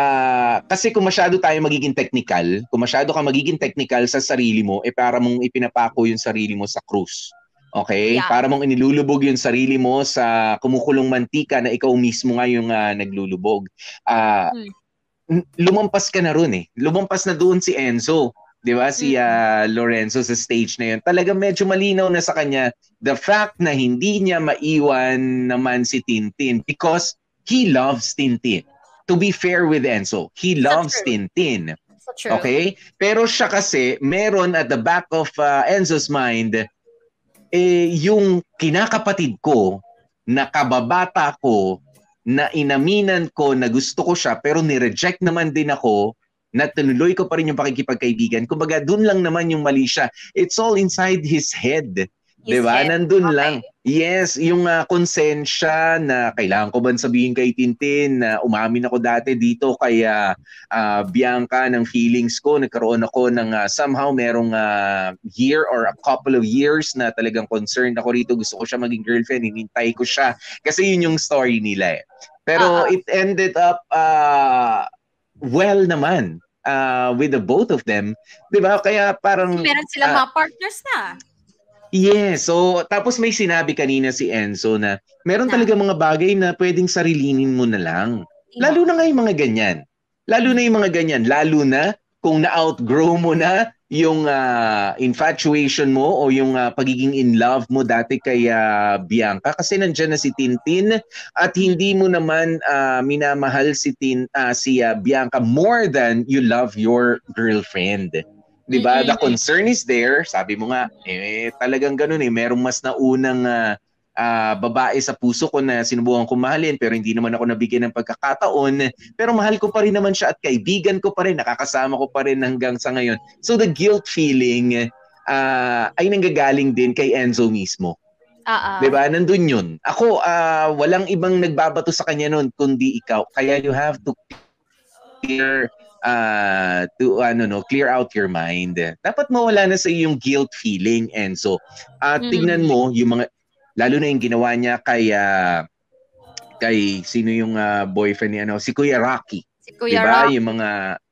Uh, kasi kung masyado tayo magiging technical, kung masyado ka magiging technical sa sarili mo, eh para mong ipinapako yung sarili mo sa krus. Okay? Yeah. Para mong inilulubog yung sarili mo sa kumukulong mantika na ikaw mismo nga yung uh, naglulubog. Uh, hmm. Lumampas ka na ron eh. Lumampas na doon si Enzo. 'Di ba? Si uh, Lorenzo sa stage na 'yon. Talagang medyo malinaw na sa kanya the fact na hindi niya maiwan naman si Tintin because he loves Tintin. To be fair with Enzo, he loves Tintin. Okay? Pero siya kasi meron at the back of uh, Enzo's mind eh yung kinakapatid ko na kababata ko na inaminan ko na gusto ko siya pero ni-reject naman din ako, na tinuloy ko pa rin yung pakikipagkaibigan. Kumbaga, dun lang naman yung mali siya. It's all inside his head. 'Di
His
ba?
head.
Nandun
Okay.
lang. Yes, yung ah, konsensya na kailangan ko ba sabihin kay Tintin na umamin ako dati dito kay ah, ah, Bianca ng feelings ko. Nagkaroon ako ng ah, somehow merong ah, year or a couple of years na talagang concerned ako rito. Gusto ko siya maging girlfriend. Hinintay ko siya. Kasi yun yung story nila eh. Pero
Oo.
it ended up ah, well naman ah, with the both of them. 'Di ba? Kaya parang
Meron silang
ah,
mga partners na.
yes, so tapos may sinabi kanina si Enzo na meron
Na.
talaga mga bagay na pwedeng sarilinin mo na lang. Lalo na nga yung mga ganyan. Lalo na yung mga ganyan. Lalo na kung na-outgrow mo na yung ah, infatuation mo o yung ah, pagiging in love mo dati kay ah, Bianca kasi nandiyan na si Tintin at hindi mo naman ah, minamahal si Tin ah, si ah, Bianca more than you love your girlfriend. 'Di ba? The
Mm-mm.
concern is there. Sabi mo nga, eh talagang ganoon eh. Merong mas naunang ah, ah, babae sa puso ko na sinubukan kong mahalin pero hindi naman ako nabigyan ng pagkakataon. Pero mahal ko pa rin naman siya at kaibigan ko pa rin, nakakasama ko pa rin hanggang sa ngayon. So the guilt feeling ah, ay nanggagaling din kay Enzo mismo.
Oo.
'Di ba? Nandun yun. Ako, ah, walang ibang nagbabato sa kanya noon kundi ikaw. Kaya you have to clear uh, to ano no clear out your mind. Dapat mawala na sa iyo yung guilt feeling, Enzo. At
Mm.
tignan mo yung mga lalo na yung ginawa niya kay ah, kay sino yung ah, boyfriend ni ano si Kuya Rocky.
Si Kuya
'Di ba?
Rock.
Yung mga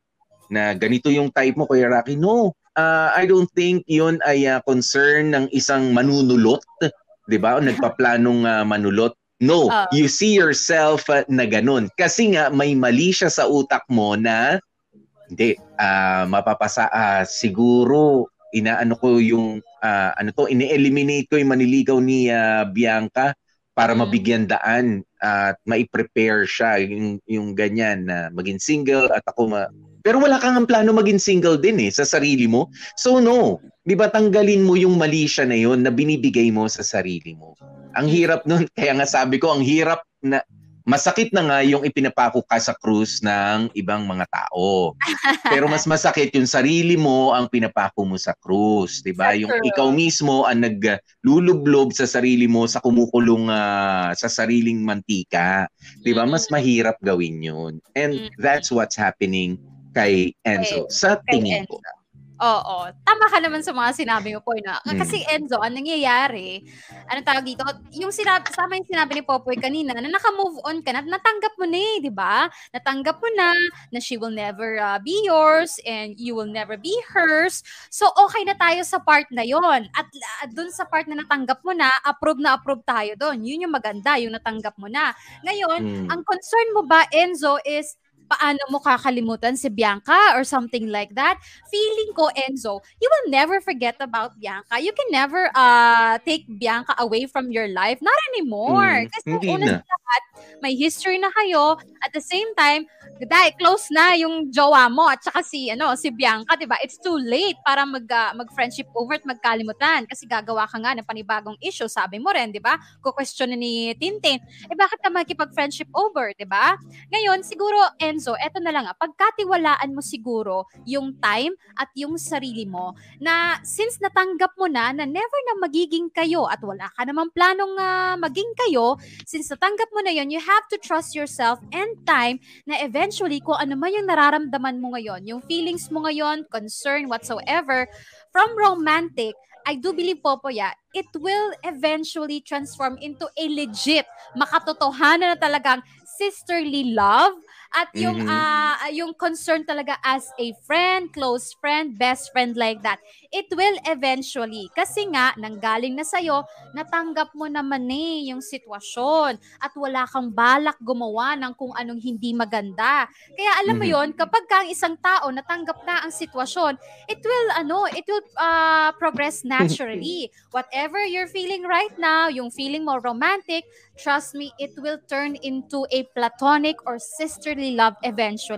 na ganito yung type mo, Kuya Rocky. No. Ah, I don't think yun ay ah, concern ng isang manunulot, 'di ba? O nagpaplanong ah, manulot. No,
Oo.
you see yourself uh, na ganun. Kasi nga may mali siya sa utak mo na hindi ah mapapasa ah, siguro inaano ko yung ah, ano to ini-eliminate ko yung maniligaw ni ah, Bianca para
Mm.
mabigyan daan at mai-prepare siya yung, yung ganyan na maging single at ako ma pero wala kang ang plano maging single din eh sa sarili mo. So no, 'di ba tanggalin mo yung mali siya na yun na binibigay mo sa sarili mo. Ang hirap nun, kaya nga sabi ko ang hirap na masakit na nga yung ipinapako ka sa krus ng ibang mga tao. Pero mas masakit yung sarili mo ang pinapako mo sa krus, 'di ba? Yung
True.
ikaw mismo ang naglulublob sa sarili mo sa kumukulong ah, sa sariling mantika, 'di ba? Mas mahirap gawin 'yun. And
Mm.
that's what's happening kay Enzo sa
Kay
tingin ko.
Enzo. Oo. Tama ka naman sa mga sinabi mo po. Na.
Mm.
Kasi Enzo, ang nangyayari, anong tawag dito? Yung sinabi, sama yung sinabi ni Popoy kanina, na naka-move on ka na, natanggap mo na eh, di ba? Natanggap mo na, na she will never uh, be yours and you will never be hers. So, okay na tayo sa part na yon. At uh, dun sa part na natanggap mo na, approve na approve tayo dun. Yun yung maganda, yung natanggap mo na. Ngayon,
Mm.
ang concern mo ba, Enzo, is paano mo kakalimutan si Bianca or something like that? Feeling ko, Enzo, you will never forget about Bianca. You can never uh, take Bianca away from your life. Not anymore.
Mm,
Kasi
hindi
una
na.
sa lahat, may history na kayo. At the same time, dahil close na yung jowa mo at saka si, ano, si Bianca, di ba? It's too late para mag, uh, mag-friendship over at magkalimutan. Kasi gagawa ka nga ng panibagong issue. Sabi mo rin, di ba? Kukwestiyon na ni Tintin, eh bakit ka makikipag-friendship over, di ba? Ngayon, siguro, Enzo, eto na lang ah, pagkatiwalaan mo siguro yung time at yung sarili mo na since natanggap mo na na never na magiging kayo at wala ka namang planong uh, maging kayo, since natanggap mo na yon, you have to trust yourself and time na eventually kung ano man yung nararamdaman mo ngayon, yung feelings mo ngayon, concern, whatsoever, from romantic, I do believe, Popoya, it will eventually transform into a legit, makatotohanan na talagang sisterly love at yung
Mhm.
ah, yung concern talaga as a friend, close friend, best friend like that. It will eventually. Kasi nga, nanggaling na sa'yo, natanggap mo naman eh yung sitwasyon at wala kang balak gumawa ng kung anong hindi maganda. Kaya alam mo
Mhm.
yon, kapag ka ang isang tao natanggap na ang sitwasyon, it will, ano, it will ah, progress naturally. Whatever you're feeling right now, yung feeling mo romantic, trust me, it will turn into a platonic or sisterly love eventually.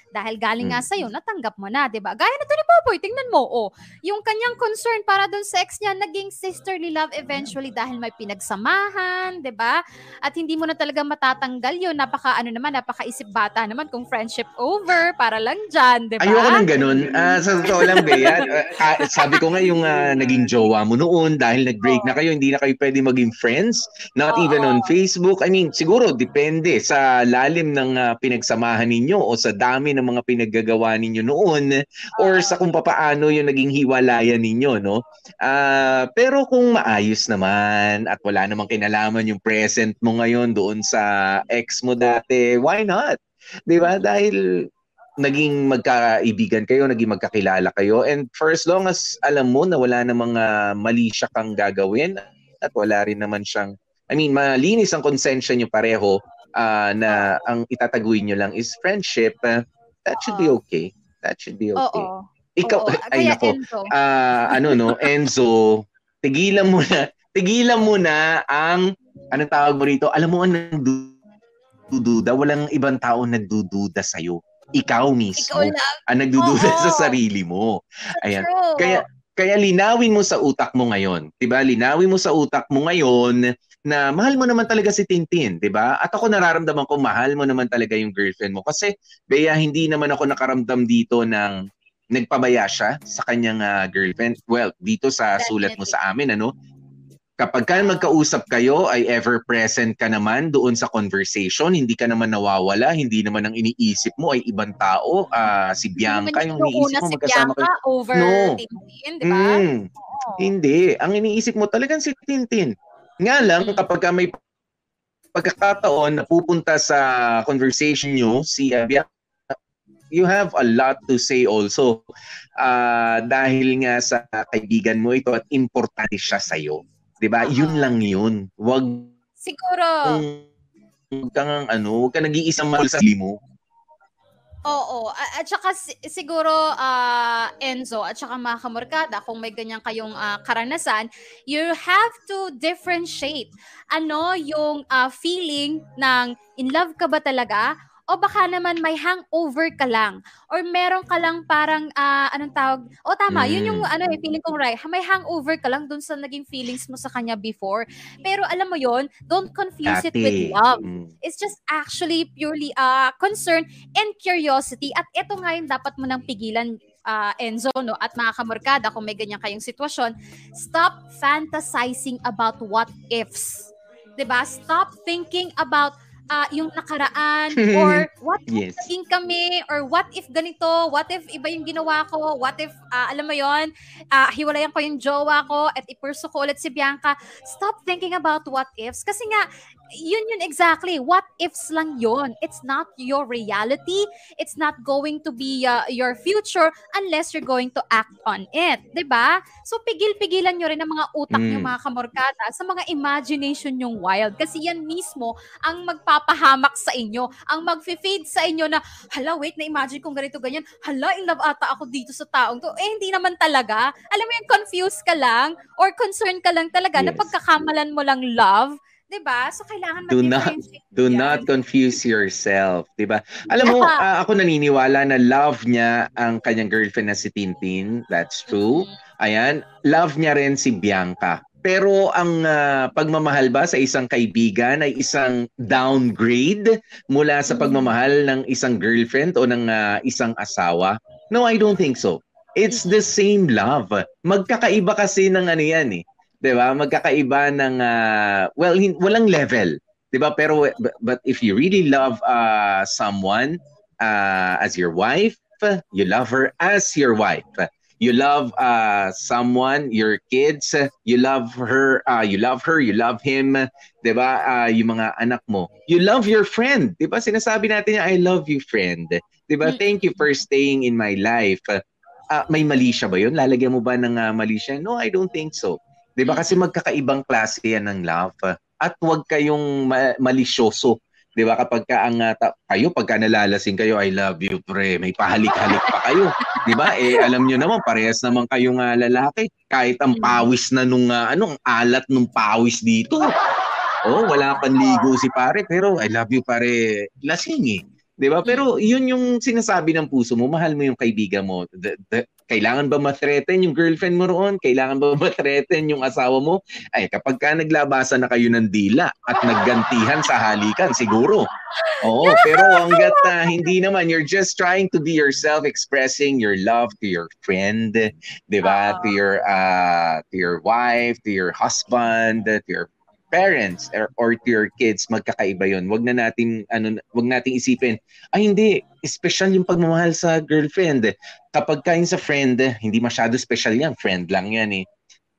Dahil galing nga
Mm.
sa'yo, natanggap mo na, di ba? Gaya na to ni Popoy, tingnan mo, oh. Yung kanyang concern para dun sa ex niya, naging sisterly love eventually dahil may pinagsamahan, di ba? At hindi mo na talaga matatanggal yun. Napaka, ano naman, napakaisip bata naman kung friendship over, para lang dyan, di ba?
Ayoko ng ganun. Ah, sa totoo lang, Bea, ah, sabi ko nga yung ah, naging jowa mo noon dahil nag-break na kayo, hindi na kayo pwede maging friends, not
Oo.
even on Facebook. I mean, siguro depende sa lalim ng ah, pinagsamahan ninyo o sa dami ng mga pinaggagawa ninyo noon or sa kung papaano yung naging hiwalayan ninyo, no? Ah, pero kung maayos naman at wala namang kinalaman yung present mo ngayon doon sa ex mo dati, why not? 'Di ba? Dahil naging magkaibigan kayo, naging magkakilala kayo, and for as long as alam mo na wala namang ah, mali siya kang gagawin at wala rin naman siyang, I mean, malinis ang konsensya niyo pareho, ah, na ang itataguin niyo lang is friendship, ah, that should be okay. That should be okay.
Oo.
Ikaw,
Oo.
ay
Kaya
nako,
Enzo.
ah, ano no, Enzo, tigilan mo na, tigilan mo na ang, anong tawag mo rito, alam mo ang nagdududa, walang ibang tao nagdududa sa'yo. Ikaw mismo
Ikaw lang.
ang nagdududa
Oo.
sa sarili mo. Ayan.
True.
Kaya, kaya linawin mo sa utak mo ngayon, 'di ba? Linawin mo sa utak mo ngayon na mahal mo naman talaga si Tintin, 'di ba? At ako nararamdaman ko mahal mo naman talaga yung girlfriend mo kasi Bea, hindi naman ako nakaramdam dito ng nagpabaya siya sa kanyang ah, girlfriend. Well, dito sa sulat mo
Definitely.
sa amin, ano? Kapag ka magkausap kayo ay ever present ka naman doon sa conversation, hindi ka naman nawawala, hindi naman ang iniisip mo ay ibang tao, ah, si
Hindi naman
Bianca,
niya
yung
inuuna
iniisip mo
si
magkasama
Bianca
kayo.
over
No.
Tintin, di ba?
Mm,
Oo.
hindi. Ang iniisip mo talagang si Tintin. Nga lang,
Mm.
kapag ka may pagkakataon na pupunta sa conversation nyo, si uh, Bianca, you have a lot to say also. Ah, dahil nga sa kaibigan mo ito at importante siya sa'yo. Diba? Yun
Oo.
lang yun. Wag
Siguro,
Huwag kang ano, huwag ka nag-iisang mahal sa sarili mo.
oo. A- At saka si- siguro, ah, Enzo, at saka mga kamorkada, kung may ganyan kayong ah, karanasan, you have to differentiate. Ano yung ah, feeling ng in love ka ba talaga? O baka naman may hangover ka lang. Or meron ka lang parang, ah, anong tawag? O tama, yun yung
Mm.
ano eh, feeling kong right. May hangover ka lang dun sa naging feelings mo sa kanya before. Pero alam mo yon, don't confuse it with
Dati.
love.
Mm.
It's just actually purely uh, concern and curiosity. At ito nga yung dapat mo nang pigilan, uh, Enzo, no? At mga kamorkada, kung may ganyan kayong sitwasyon, stop fantasizing about what ifs. 'Di ba? Stop thinking about uh, yung nakaraan or what if
Yes.
naging kami or what if ganito, what if iba yung ginawa ko, what if, uh, alam mo yon, uh, hiwalayan ko yung jowa ko at ipurso ko ulit si Bianca. Stop thinking about what ifs. Kasi nga, yun yun exactly. What ifs lang yun. It's not your reality. It's not going to be uh, your future unless you're going to act on it. 'Di ba? So, pigil-pigilan nyo rin ang mga utak nyo,
Mm.
mga kamorkada, sa mga imagination yung wild. Kasi yan mismo ang magpapahamak sa inyo. Ang mag-feed sa inyo na, hala, wait, na-imagine kong ganito, ganyan. Hala, in love ata ako dito sa taong to. Eh, hindi naman talaga. Alam mo yung confused ka lang or concerned ka lang talaga na
Yes.
pagkakamalan mo lang love. 'Di ba? So, kailangan
Do not
ma-differentiate
do
yan.
not confuse yourself, 'di ba? Alam mo,
Yeah.
ah, ako naniniwala na love niya ang kanyang girlfriend na si Tintin. That's true. Ayan, love niya rin si Bianca. Pero ang ah, pagmamahal ba sa isang kaibigan ay isang downgrade mula sa pagmamahal ng isang girlfriend o ng ah, isang asawa? No, I don't think so. It's the same love. Magkakaiba kasi ng ano yan eh. 'Di ba? Magkakaiba ng ah, well, hin- walang level. 'Di ba? Pero but, but if you really love uh, someone uh, as your wife, you love her as your wife. You love uh, someone, your kids, you love her, uh, you love her, you love him, 'di ba? Uh, yung mga anak mo. You love your friend, 'di ba? Sinasabi natin niya, I love you, friend. 'Di ba? Thank you for staying in my life. Uh, may mali siya ba 'yun? Lalagyan mo ba ng uh, mali siya? No, I don't think so. 'Di ba? Kasi magkakaibang klase yan ng love. At huwag kayong ma- malisyoso. 'Di ba? Kapag ka ang uh, ta- kayo pagka nalalasing kayo, I love you, pre. May pahalik-halik pa kayo. 'Di ba? Eh alam niyo naman parehas naman kayong uh, lalaki. Kahit ang pawis na nung uh, ano, ang alat nung pawis dito. Oh, wala pang ligo si pare, pero I love you, pare. Lasing eh. 'Di ba? Pero yun yung sinasabi ng puso mo, mahal mo yung kaibigan mo. The, the, kailangan ba ma-threaten yung girlfriend mo roon? Kailangan ba ma-threaten yung asawa mo? Ay, kapag ka naglabasan na kayo ng dila at naggantihan sa halikan, siguro. Oo, pero hanggat uh, hindi naman, you're just trying to be yourself, expressing your love to your friend, 'di ba? To your uh, to your wife, to your husband, to your parents or, or to your kids, magkakaiba yun. Wag na natin ano wag nating isipin, ay hindi, special yung pagmamahal sa girlfriend. Kapag kain sa friend, hindi masyado special yan, friend lang yan eh.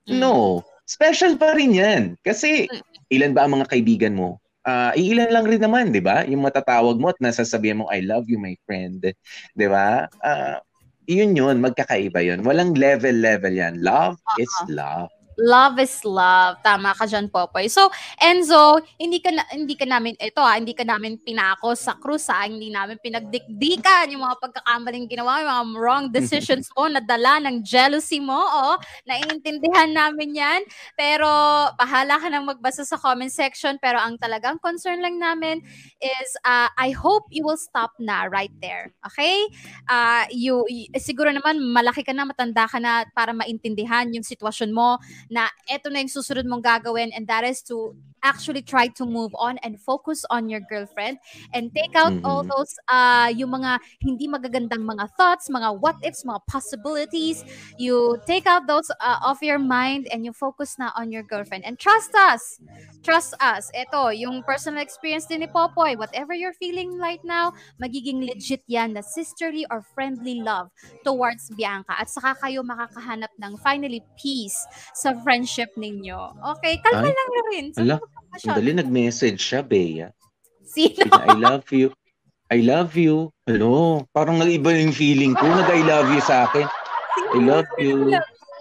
No, special pa rin yan. Kasi ilan ba ang mga kaibigan mo? Uh, ilan lang rin naman, 'di ba? Yung matatawag mo at nasasabihan mo, I love you my friend, 'di ba? Uh, yun yun, magkakaiba yun. Walang level-level yan. Love uh-huh. is love.
Love is love. Tama ka dyan, Popoy. So, Enzo, hindi ka na, hindi ka namin, ito ah, hindi ka namin pinako sa krus ah, hindi namin pinagdikdikan yung mga pagkakamaling ginawa, yung mga wrong decisions mo, nadala ng jealousy mo, oh, naiintindihan namin yan. Pero, bahala ka nang magbasa sa comment section, pero ang talagang concern lang namin is, uh, I hope you will stop na right there. Okay? Uh, you, y- siguro naman, malaki ka na, matanda ka na para maintindihan yung sitwasyon mo, na eto na yung susunod mong gagawin, and that is to actually try to move on and focus on your girlfriend and take out mm-hmm. all those uh yung mga hindi magagandang mga thoughts, mga what ifs, mga possibilities. You take out those uh, off your mind and you focus na on your girlfriend, and trust us. Trust us. Ito, yung personal experience din ni Popoy, whatever you're feeling right now, magiging legit yan na sisterly or friendly love towards Bianca, at saka kayo makakahanap ng finally peace sa friendship ninyo. Okay, kalma
Ay,
lang rin. So,
ala, sandali, nag-message siya, Bea.
Sino?
I love you. I love you. Ano, parang nag-iba yung feeling ko. Nag-I love you sa akin. I love you.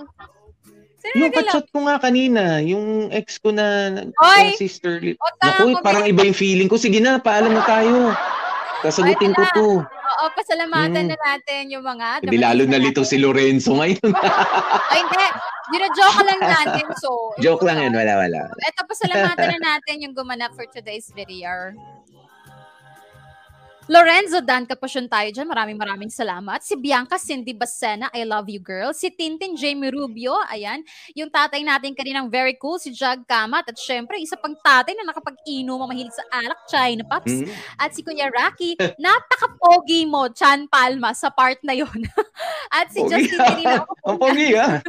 Yung kachat ko nga kanina, yung ex ko na
Oy!
sisterly.
O,
Naku,
tama,
parang
Bea.
iba yung feeling ko. Sige na, paalam na tayo. Kasagutin ko to.
Oo, pasalamatan
Mm.
na natin yung mga...
Hindi lalo na lito si Lorenzo ngayon.
Ay, hindi. Dino-joke lang natin. So,
Joke lang yun, wala, wala.
Ito, pasalamatan na natin yung gumanap for today's video. Lorenzo Dan Capasyon tayo dyan. Maraming maraming salamat. Si Bianca Cindy Basena, I love you girl. Si Tintin Jamie Rubio, ayan. Yung tatay natin kaninang very cool, si Jag Kamat. At syempre, isa pang tatay na nakapag-inom, mahilig sa alak, China Pops.
Mm.
At si Kuya Rocky, napaka-pogi mo, Chan Palma, sa part na yun. At si
Pogi,
Justin
ah.
Tirina.
Ang pogi, ah.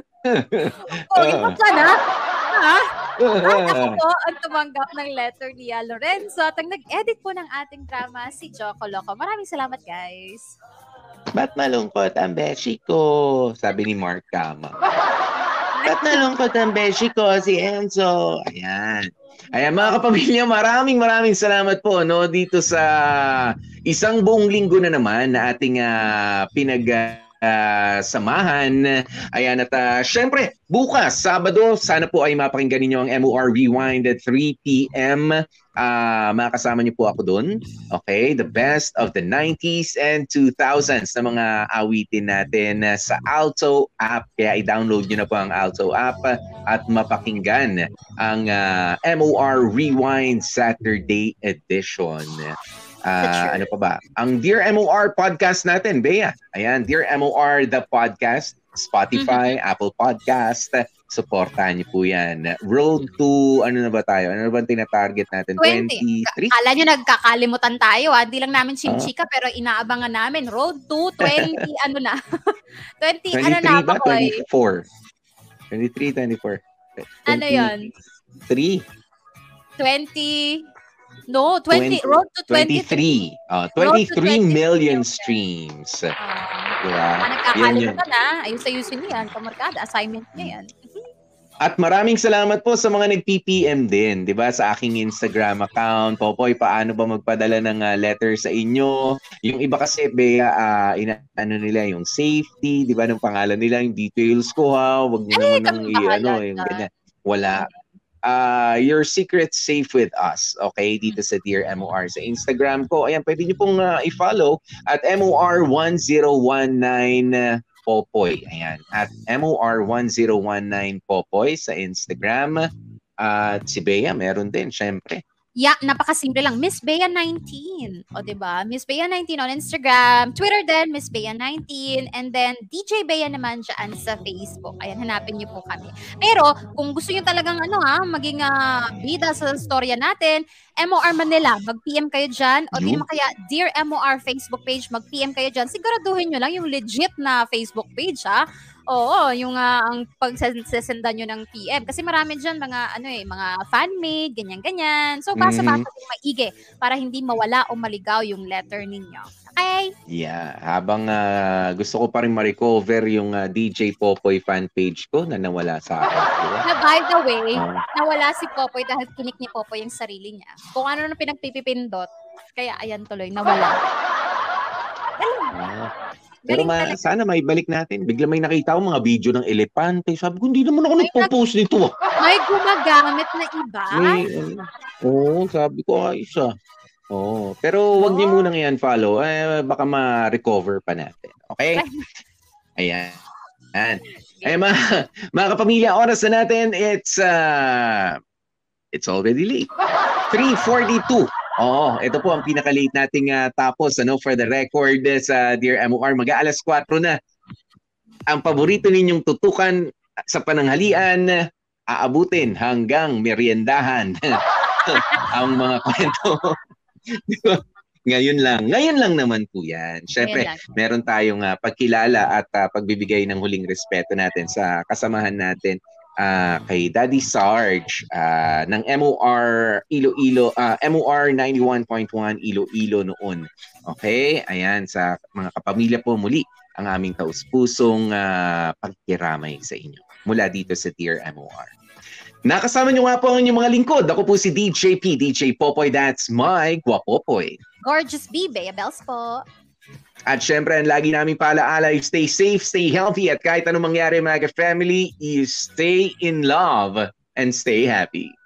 Pogi mo ka na? Ha? At ako po ang tumanggap ng letter ni Lorenzo at ang nag-edit po ng ating drama, si Joko Loco. Maraming salamat, guys.
Ba't malungkot ang beshi ko? Sabi ni Mark Kama. Ba't malungkot ang beshi ko? Si Enzo. Ayan. Ayan, mga kapamilya, maraming maraming salamat po no dito sa isang buong linggo na naman na ating uh, pinag uh, samahan. Ayan, at uh, syempre, bukas, Sabado, sana po ay mapakinggan ninyo ang M O R Rewind at three p.m. Uh, makakasama niyo po ako doon. Okay, the best of the nineties and two thousands na mga awitin natin uh, sa Alto app. Kaya i-download niyo na po ang Alto app uh, at mapakinggan ang uh, M O R Rewind Saturday edition. Uh, ano pa ba? Ang Dear M O R podcast natin, Bea. Ayan, Dear M O R the podcast, Spotify, mm-hmm. Apple Podcast. Supportahan niyo po yan. Road to, ano na ba tayo? Ano na ba tina-target natin?
twenty.
twenty-three?
Kala nyo nagkakalimutan tayo. Ah. Hindi lang namin chimchika, uh, pero inaabangan namin. Road to twenty, ano na? twenty, ano na ba, boy?
twenty-four. twenty-three, twenty-four.
Ano yun?
three.
twenty... No, twenty, twenty road to twenty-three.
Uh, twenty-three million streams.
Uh,
diba?
Ah, nagkakalimutan na. Ayun sa ayusin niya yan. Kamarkada, assignment niya yan.
At maraming salamat po sa mga nag-P P M din, di ba? Sa aking Instagram account. Popoy, paano ba magpadala ng uh, letter sa inyo? Yung iba kasi, Bea, uh, ina- ano nila, yung safety, di ba? Ng pangalan nila, yung details ko, ha? Huwag nyo naman nang i-ano, yung ganyan. Wala. Uh, your secret safe with us, okay? Dito sa Dear M O R sa Instagram ko. Ayan, pwede nyo pong uh, i-follow at M O R one zero one nine Popoy. Ayan, at M O R one zero one nine Popoy sa Instagram. At uh, si Bea, meron din, syempre.
Yeah, napakasimple lang. Miss Bea nineteen. O, diba? Miss Bea nineteen on Instagram. Twitter din, Miss Bea nineteen. And then, D J Bea naman dyan sa Facebook. Ayan, hanapin niyo po kami. Pero, kung gusto niyo talagang ano ha, maging uh, bida sa storya natin, M O R Manila, mag-P M kayo dyan. O di naman kaya, Dear M O R Facebook page, mag-P M kayo dyan. Siguraduhin nyo lang yung legit na Facebook page ha. Oo, yung uh, ang pagsesendan nyo ng P M. Kasi marami dyan mga, ano eh, mga fan-made, ganyan-ganyan. So, basa-basa mm-hmm. yung maigi para hindi mawala o maligaw yung letter ninyo. Okay?
Yeah. Habang uh, gusto ko pa rin ma-recover yung uh, D J Popoy fan page ko na nawala sa akin.
Na by the way, uh, nawala si Popoy dahil kinik ni Popoy yung sarili niya. Kung ano na pinagpipipindot, kaya ayan tuloy, nawala.
Uh, Pero ma- sana may balik natin. Bigla may nakita ko mga video ng elepante. Sabi ko, hindi naman ako nagpo-post nito.
May gumagamit na iba? May,
Oo, oh, sabi ko, ay isa. Oh, pero wag oh. niyo muna ngayon follow. Eh, baka ma-recover pa natin. Okay? Ayan. Ayan. Ayan, mga, mga kapamilya, oras na natin. It's, uh, it's already late. three forty-two. Oo, ito po ang pinaka-late nating uh, tapos ano, for the record uh, sa Dear M O R. Mag-aalas kwatro na. Ang paborito ninyong tutukan sa pananghalian, aabutin hanggang meriendahan. Ang mga kwento. Ngayon lang. Ngayon lang naman po yan. Siyempre, meron tayong uh, pagkilala at uh, pagbibigay ng huling respeto natin sa kasamahan natin. Uh, kay Daddy Sarge uh, ng M O R Iloilo, uh, M O R ninety-one point one Iloilo noon. Okay? Ayan, sa mga kapamilya po muli ang aming taus-pusong uh, pagkiramay sa inyo mula dito sa Dear M O R. Nakasama nyo nga po ang inyong mga lingkod. Ako po si D J P, D J Popoy. That's my Guapopoy.
Gorgeous B, Bea Bells po.
At syempre, ang lagi namin paalaala, you stay safe, stay healthy, at kahit anong mangyari mga family, you stay in love and stay happy.